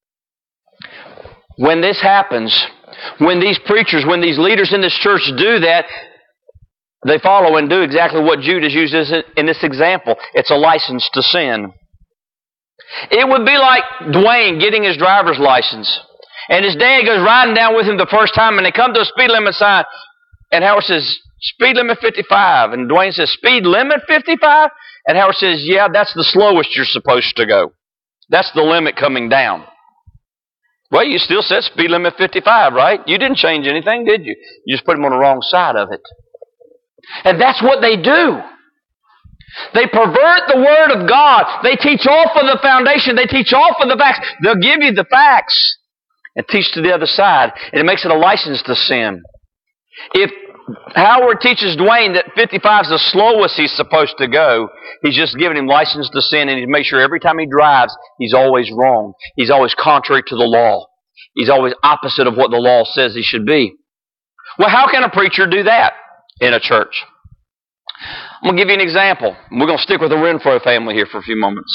When this happens, when these preachers, when these leaders in this church do that, they follow and do exactly what Judas uses in this example. It's a license to sin. It would be like Dwayne getting his driver's license, and his dad goes riding down with him the first time, and they come to a speed limit sign, and Howard says, speed limit 55. And Dwayne says, speed limit 55? And Howard says, yeah, that's the slowest you're supposed to go. That's the limit coming down. Well, you still said speed limit 55, right? You didn't change anything, did you? You just put them on the wrong side of it. And that's what they do. They pervert the Word of God. They teach off of the foundation. They teach off of the facts. They'll give you the facts and teach to the other side. And it makes it a license to sin. If Howard teaches Dwayne that 55 is the slowest he's supposed to go, he's just giving him license to sin, and he makes sure every time he drives, he's always wrong. He's always contrary to the law. He's always opposite of what the law says he should be. Well, how can a preacher do that in a church? I'm going to give you an example. We're going to stick with the Renfro family here for a few moments.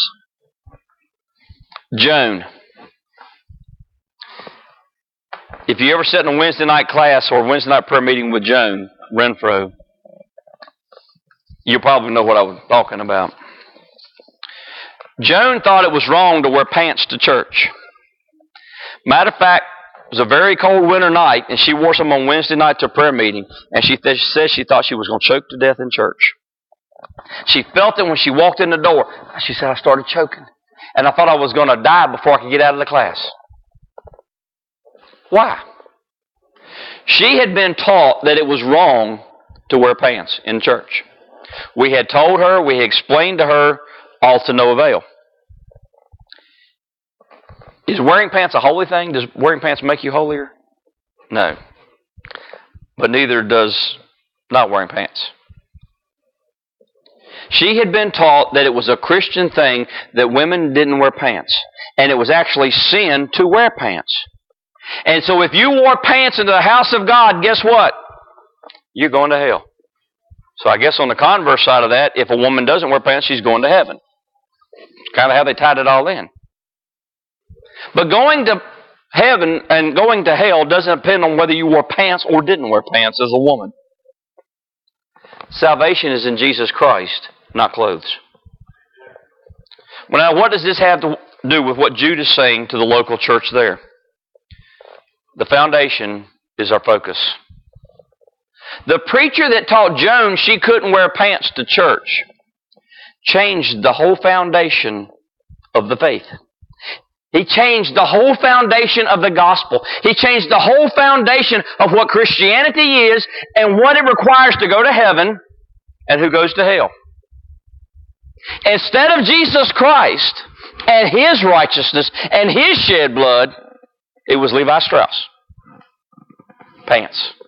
Joan. If you ever sat in a Wednesday night class or a Wednesday night prayer meeting with Joan Renfro, you'll probably know what I was talking about. Joan thought it was wrong to wear pants to church. Matter of fact, it was a very cold winter night, and she wore some on Wednesday night to a prayer meeting, and she said she thought she was going to choke to death in church. She felt it when she walked in the door. She said, I started choking, and I thought I was going to die before I could get out of the class. Why? She had been taught that it was wrong to wear pants in church. We had told her, we had explained to her, all to no avail. Is wearing pants a holy thing? Does wearing pants make you holier? No. But neither does not wearing pants. She had been taught that it was a Christian thing that women didn't wear pants. And it was actually sin to wear pants. And so if you wore pants into the house of God, guess what? You're going to hell. So I guess on the converse side of that, if a woman doesn't wear pants, she's going to heaven. It's kind of how they tied it all in. But going to heaven and going to hell doesn't depend on whether you wore pants or didn't wear pants as a woman. Salvation is in Jesus Christ, not clothes. Well, now, what does this have to do with what Jude is saying to the local church there? The foundation is our focus. The preacher that taught Joan she couldn't wear pants to church changed the whole foundation of the faith. He changed the whole foundation of the gospel. He changed the whole foundation of what Christianity is and what it requires to go to heaven and who goes to hell. Instead of Jesus Christ and His righteousness and His shed blood, it was Levi Strauss. Pants.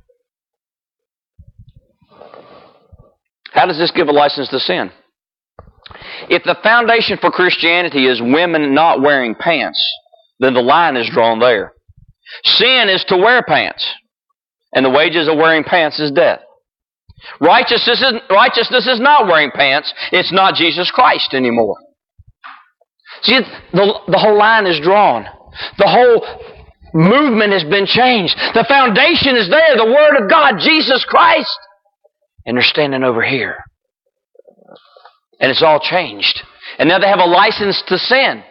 How does this give a license to sin? If the foundation for Christianity is women not wearing pants, then the line is drawn there. Sin is to wear pants, and the wages of wearing pants is death. Righteousness is not wearing pants. It's not Jesus Christ anymore. See, the whole line is drawn. The whole movement has been changed. The foundation is there, the Word of God, Jesus Christ. And they're standing over here. And it's all changed. And now they have a license to sin.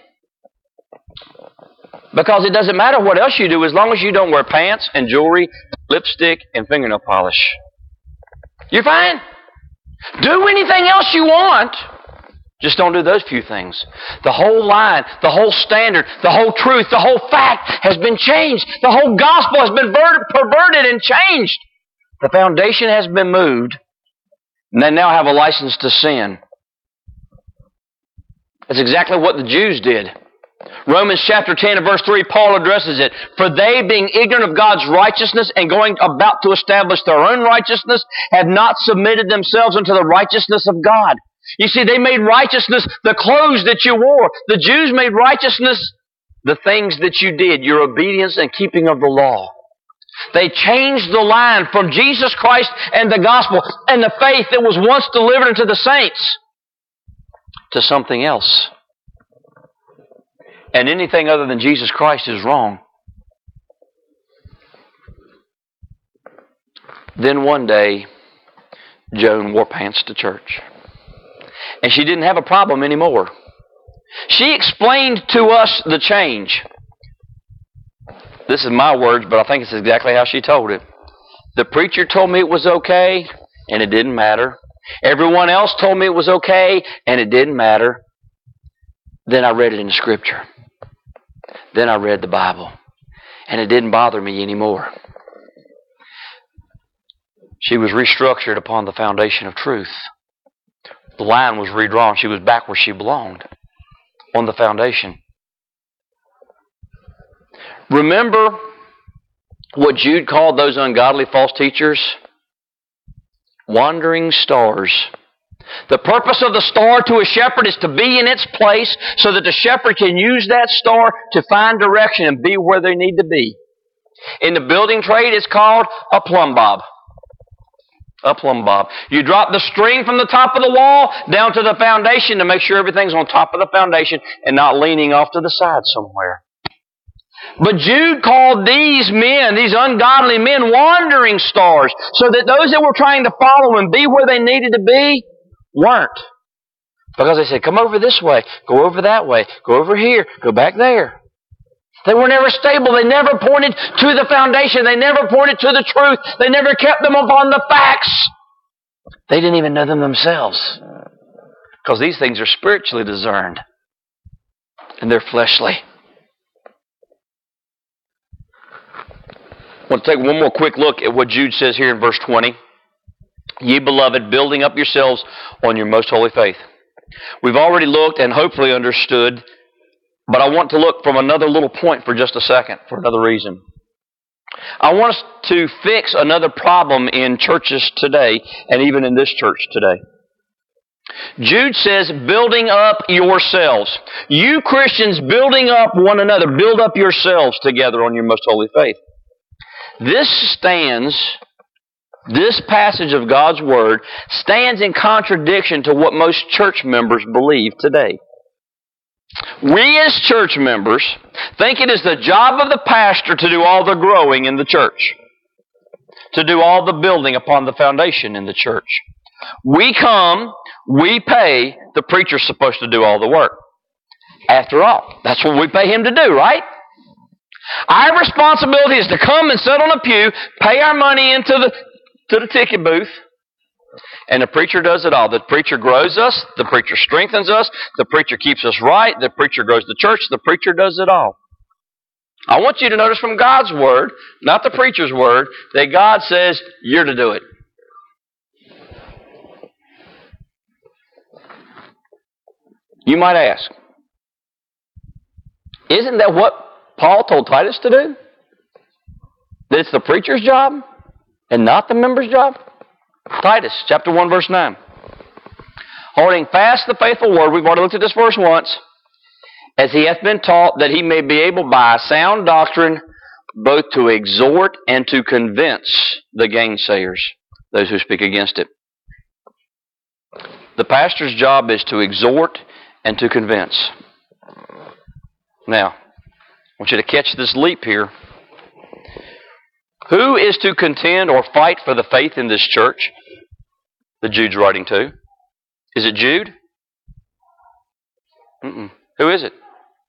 Because it doesn't matter what else you do as long as you don't wear pants and jewelry, lipstick, and fingernail polish. You're fine. Do anything else you want. Just don't do those few things. The whole line, the whole standard, the whole truth, the whole fact has been changed. The whole gospel has been perverted and changed. The foundation has been moved, and they now have a license to sin. That's exactly what the Jews did. Romans chapter 10 and verse 3, Paul addresses it. For they, being ignorant of God's righteousness and going about to establish their own righteousness, have not submitted themselves unto the righteousness of God. You see, they made righteousness the clothes that you wore. The Jews made righteousness the things that you did, your obedience and keeping of the law. They changed the line from Jesus Christ and the gospel and the faith that was once delivered unto the saints to something else. And anything other than Jesus Christ is wrong. Then one day, Joan wore pants to church. And she didn't have a problem anymore. She explained to us the change. This is my words, but I think it's exactly how she told it. The preacher told me it was okay, and it didn't matter. Everyone else told me it was okay, and it didn't matter. Then I read it in the Scripture. Then I read the Bible, and it didn't bother me anymore. She was restructured upon the foundation of truth. The line was redrawn. She was back where she belonged, on the foundation. Remember what Jude called those ungodly false teachers? Wandering stars. The purpose of the star to a shepherd is to be in its place so that the shepherd can use that star to find direction and be where they need to be. In the building trade, it's called a plumb bob. A plumb bob. You drop the string from the top of the wall down to the foundation to make sure everything's on top of the foundation and not leaning off to the side somewhere. But Jude called these men, these ungodly men, wandering stars, so that those that were trying to follow and be where they needed to be weren't. Because they said, come over this way, go over that way, go over here, go back there. They were never stable. They never pointed to the foundation. They never pointed to the truth. They never kept them upon the facts. They didn't even know them themselves. Because these things are spiritually discerned. And they're fleshly. I want to take one more quick look at what Jude says here in verse 20. Ye beloved, building up yourselves on your most holy faith. We've already looked and hopefully understood, but I want to look from another little point for just a second, for another reason. I want us to fix another problem in churches today, and even in this church today. Jude says, building up yourselves. You Christians building up one another. Build up yourselves together on your most holy faith. This passage of God's Word stands in contradiction to what most church members believe today. We as church members think it is the job of the pastor to do all the growing in the church, to do all the building upon the foundation in the church. We come, we pay, the preacher's supposed to do all the work. After all, that's what we pay him to do, right? Our responsibility is to come and sit on a pew, pay our money into the ticket booth, and the preacher does it all. The preacher grows us, the preacher strengthens us, the preacher keeps us right, the preacher grows the church, the preacher does it all. I want you to notice from God's Word, not the preacher's word, that God says you're to do it. You might ask, isn't that what Paul told Titus to do? That it's the preacher's job and not the member's job? Titus chapter 1 verse 9. Holding fast the faithful word, we've already looked at this verse once, as he hath been taught, that he may be able by sound doctrine both to exhort and to convince the gainsayers. those who speak against it. The pastor's job is to exhort and to convince. Now, I want you to catch this leap here. Who is to contend or fight for the faith in this church that Jude's writing to? Is it Jude? Who is it?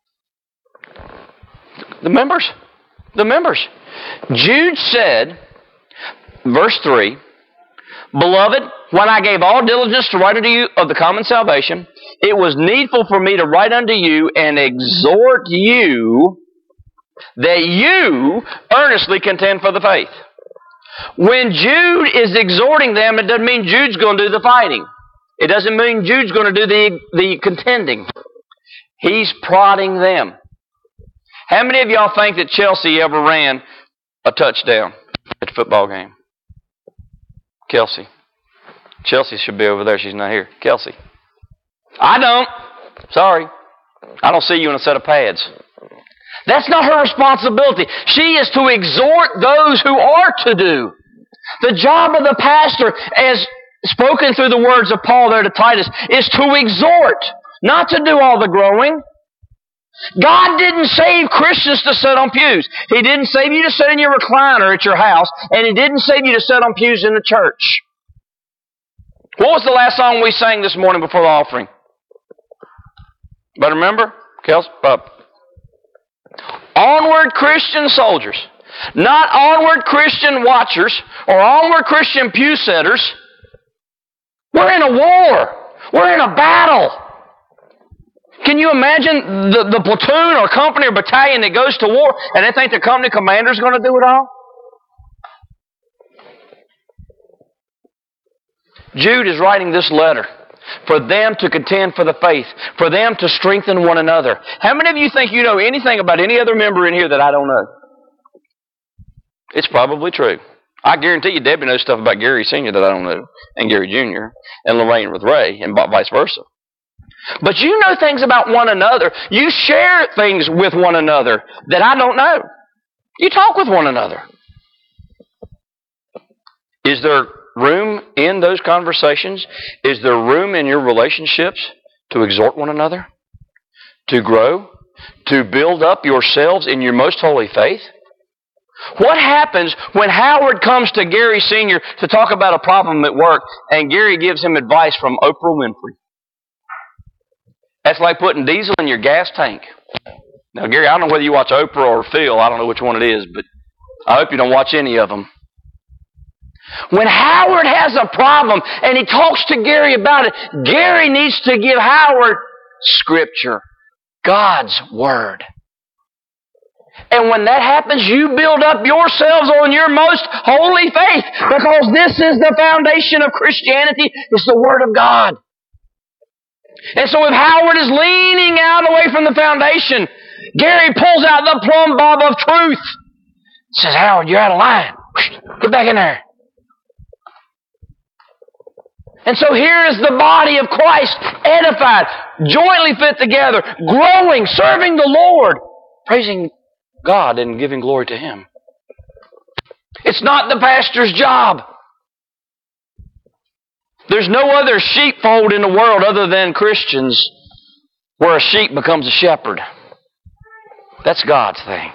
The members. The members. Jude said, verse 3, Beloved, when I gave all diligence to write unto you of the common salvation, it was needful for me to write unto you and exhort you that you earnestly contend for the faith. When Jude is exhorting them, it doesn't mean Jude's going to do the fighting. It doesn't mean Jude's going to do the contending. He's prodding them. How many of y'all think that Chelsea ever ran a touchdown at the football game? Kelsey. Chelsea should be over there. She's not here. Kelsey. I don't. Sorry. I don't see you in a set of pads. That's not her responsibility. She is to exhort those who are to do. The job of the pastor, as spoken through the words of Paul there to Titus, is to exhort, not to do all the growing. God didn't save Christians to sit on pews. He didn't save you to sit in your recliner at your house, and He didn't save you to sit on pews in the church. What was the last song we sang this morning before the offering? But remember? Onward Christian soldiers. Not onward Christian watchers or onward Christian pew setters. We're in a war. We're in a battle. Can you imagine the platoon or company or battalion that goes to war and they think the company commander is going to do it all? Jude is writing this letter for them to contend for the faith, for them to strengthen one another. How many of you think you know anything about any other member in here that I don't know? It's probably true. I guarantee you Debbie knows stuff about Gary Sr. that I don't know, and Gary Jr., and Lorraine with Ray, and vice versa. But you know things about one another. You share things with one another that I don't know. You talk with one another. Is there room in those conversations? Is there room in your relationships to exhort one another? To grow? To build up yourselves in your most holy faith? What happens when Howard comes to Gary Sr. to talk about a problem at work and Gary gives him advice from Oprah Winfrey? That's like putting diesel in your gas tank. Now, Gary, I don't know whether you watch Oprah or Phil. I don't know which one it is, but I hope you don't watch any of them. When Howard has a problem and he talks to Gary about it, Gary needs to give Howard Scripture, God's Word. And when that happens, you build up yourselves on your most holy faith, because this is the foundation of Christianity. It's the Word of God. And so if Howard is leaning out away from the foundation, Gary pulls out the plumb bob of truth. Says, Howard, you're out of line. Get back in there. And so here is the body of Christ, edified, jointly fit together, growing, serving the Lord, praising God and giving glory to Him. It's not the pastor's job. There's no other sheepfold in the world other than Christians where a sheep becomes a shepherd. That's God's thing.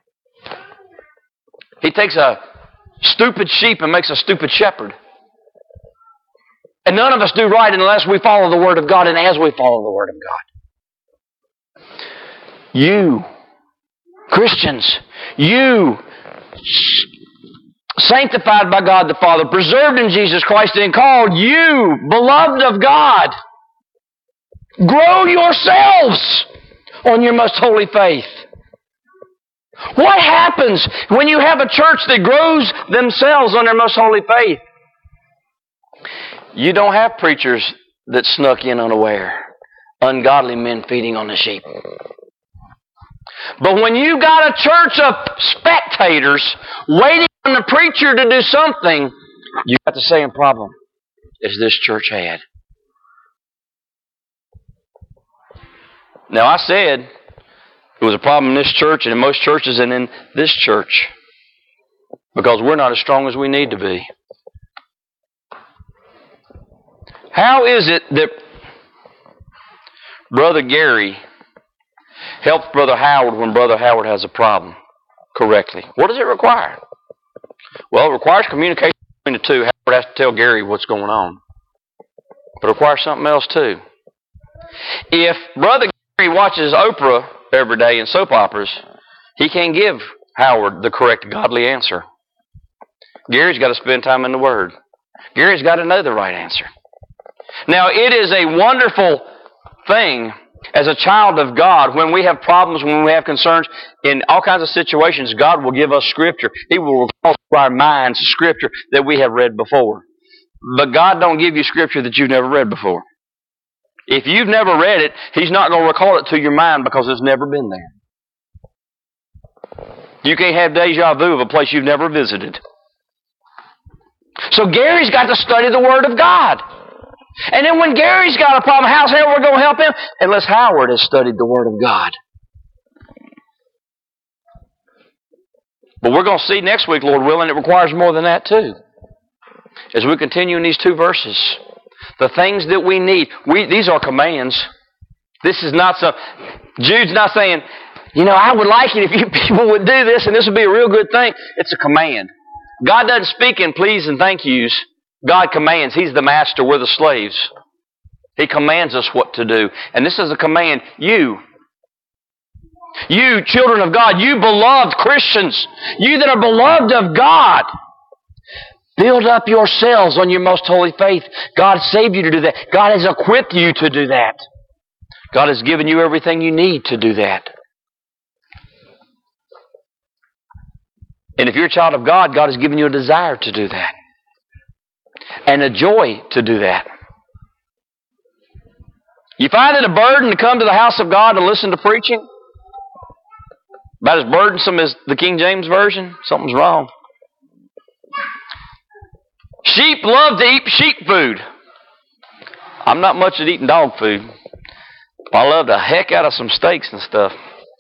He takes a stupid sheep and makes a stupid shepherd. And none of us do right unless we follow the Word of God and as we follow the Word of God. You, Christians, you, sanctified by God the Father, preserved in Jesus Christ, and called, you, beloved of God, grow yourselves on your most holy faith. What happens when you have a church that grows themselves on their most holy faith? You don't have preachers that snuck in unaware, ungodly men feeding on the sheep. But when you got a church of spectators waiting on the preacher to do something, you got the same problem as this church had. Now I said it was a problem in this church and in most churches and in this church because we're not as strong as we need to be. How is it that Brother Gary helps Brother Howard when Brother Howard has a problem correctly? What does it require? Well, it requires communication between the two. Howard has to tell Gary what's going on. But it requires something else too. If Brother Gary watches Oprah every day in soap operas, he can't give Howard the correct godly answer. Gary's got to spend time in the Word. Gary's got to know the right answer. Now, it is a wonderful thing as a child of God when we have problems, when we have concerns, in all kinds of situations, God will give us Scripture. He will recall to our minds Scripture that we have read before. But God don't give you Scripture that you've never read before. If you've never read it, He's not going to recall it to your mind because it's never been there. You can't have deja vu of a place you've never visited. So Gary's got to study the Word of God. And then when Gary's got a problem, how's Howard going to help him? Unless Howard has studied the Word of God. But we're going to see next week, Lord willing, it requires more than that too. As we continue in these two verses, the things that we need, these are commands. This is not some... Jude's not saying, I would like it if you people would do this and this would be a real good thing. It's a command. God doesn't speak in please and thank yous. God commands. He's the master. We're the slaves. He commands us what to do. And this is a command. You, children of God, you beloved Christians, you that are beloved of God, build up yourselves on your most holy faith. God saved you to do that. God has equipped you to do that. God has given you everything you need to do that. And if you're a child of God, God has given you a desire to do that. And a joy to do that. You find it a burden to come to the house of God and listen to preaching? About as burdensome as the King James Version? Something's wrong. Sheep love to eat sheep food. I'm not much at eating dog food. I love the heck out of some steaks and stuff.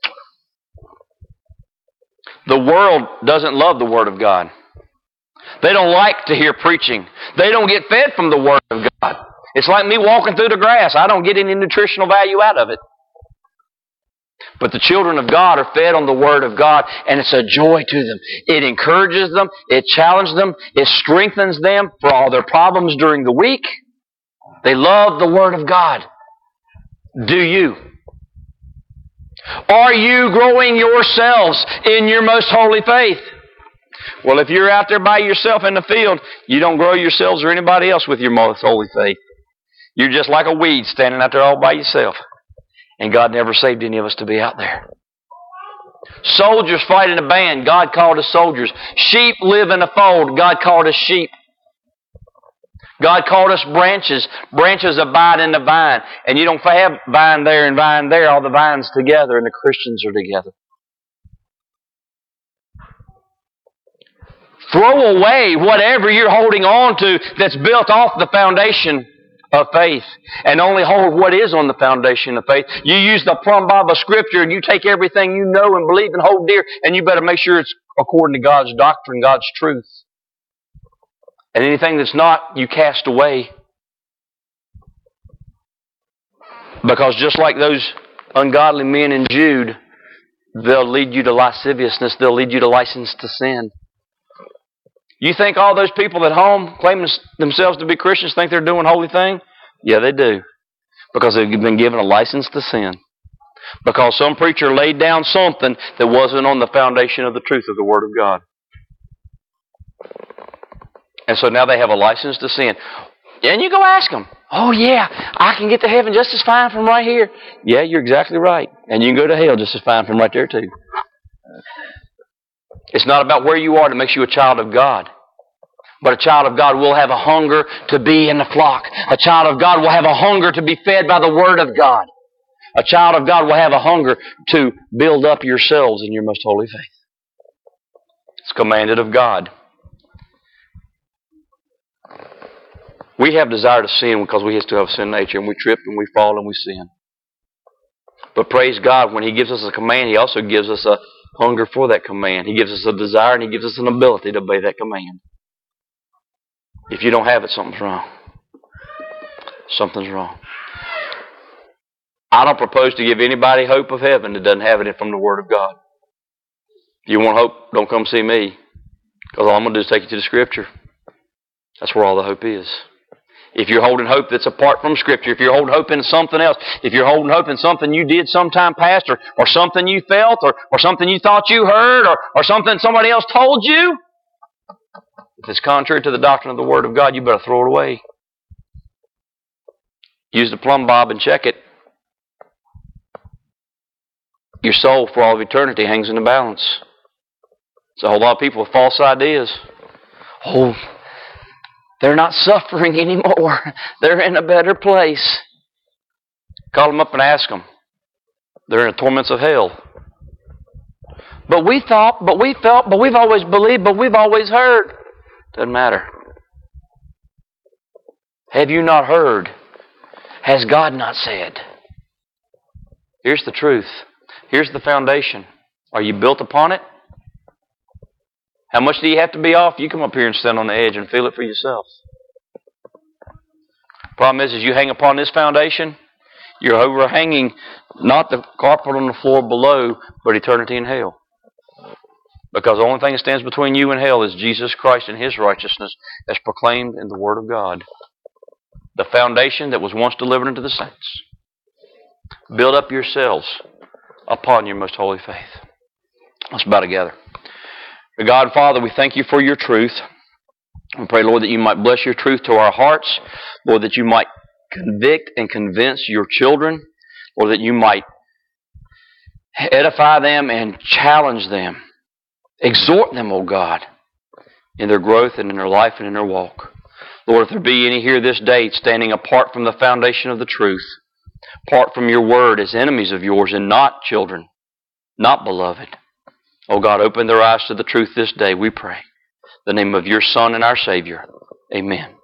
The world doesn't love the Word of God. They don't like to hear preaching. They don't get fed from the Word of God. It's like me walking through the grass. I don't get any nutritional value out of it. But the children of God are fed on the Word of God, and it's a joy to them. It encourages them. It challenges them. It strengthens them for all their problems during the week. They love the Word of God. Do you? Are you growing yourselves in your most holy faith? Well, if you're out there by yourself in the field, you don't grow yourselves or anybody else with your most holy faith. You're just like a weed standing out there all by yourself. And God never saved any of us to be out there. Soldiers fight in a band. God called us soldiers. Sheep live in a fold. God called us sheep. God called us branches. Branches abide in the vine. And you don't have vine there and vine there. All the vines together and the Christians are together. Throw away whatever you're holding on to that's built off the foundation of faith. And only hold what is on the foundation of faith. You use the plumb bob of Scripture and you take everything you know and believe and hold dear, and you better make sure it's according to God's doctrine, God's truth. And anything that's not, you cast away. Because just like those ungodly men in Jude, they'll lead you to lasciviousness. They'll lead you to license to sin. You think all those people at home claiming themselves to be Christians think they're doing holy thing? Yeah, they do. Because they've been given a license to sin. Because some preacher laid down something that wasn't on the foundation of the truth of the Word of God. And so now they have a license to sin. And you go ask them, oh yeah, I can get to heaven just as fine from right here. Yeah, you're exactly right. And you can go to hell just as fine from right there too. It's not about where you are that makes you a child of God. But a child of God will have a hunger to be in the flock. A child of God will have a hunger to be fed by the Word of God. A child of God will have a hunger to build up yourselves in your most holy faith. It's commanded of God. We have desire to sin because we still have a sin nature, and we trip and we fall and we sin. But praise God, when He gives us a command, He also gives us a hunger for that command. He gives us a desire and He gives us an ability to obey that command. If you don't have it, something's wrong. something's wrong. I don't propose to give anybody hope of heaven that doesn't have it from the Word of God. If you want hope, don't come see me. Because all I'm going to do is take you to the Scripture. That's where all the hope is. If you're holding hope that's apart from Scripture, if you're holding hope in something else, if you're holding hope in something you did sometime past, or something you felt, or something you thought you heard, or something somebody else told you, if it's contrary to the doctrine of the Word of God, you better throw it away. Use the plumb bob and check it. Your soul for all of eternity hangs in the balance. There's a whole lot of people with false ideas. Oh, they're not suffering anymore. They're in a better place. Call them up and ask them. They're in the torments of hell. But we thought, but we felt, but we've always believed, but we've always heard. Doesn't matter. Have you not heard? Has God not said? Here's the truth. Here's the foundation. Are you built upon it? How much do you have to be off? You come up here and stand on the edge and feel it for yourself. Problem is you hang upon this foundation, you're overhanging not the carpet on the floor below, but eternity in hell. Because the only thing that stands between you and hell is Jesus Christ and His righteousness as proclaimed in the Word of God. The foundation that was once delivered unto the saints. Build up yourselves upon your most holy faith. Let's bow together. God, Father, we thank you for your truth. We pray, Lord, that you might bless your truth to our hearts. Lord, that you might convict and convince your children. Lord, that you might edify them and challenge them. Exhort them, O God, in their growth and in their life and in their walk. Lord, if there be any here this day standing apart from the foundation of the truth, apart from your word as enemies of yours and not children, not beloved, O God, open their eyes to the truth this day, we pray. In the name of your Son and our Savior. Amen.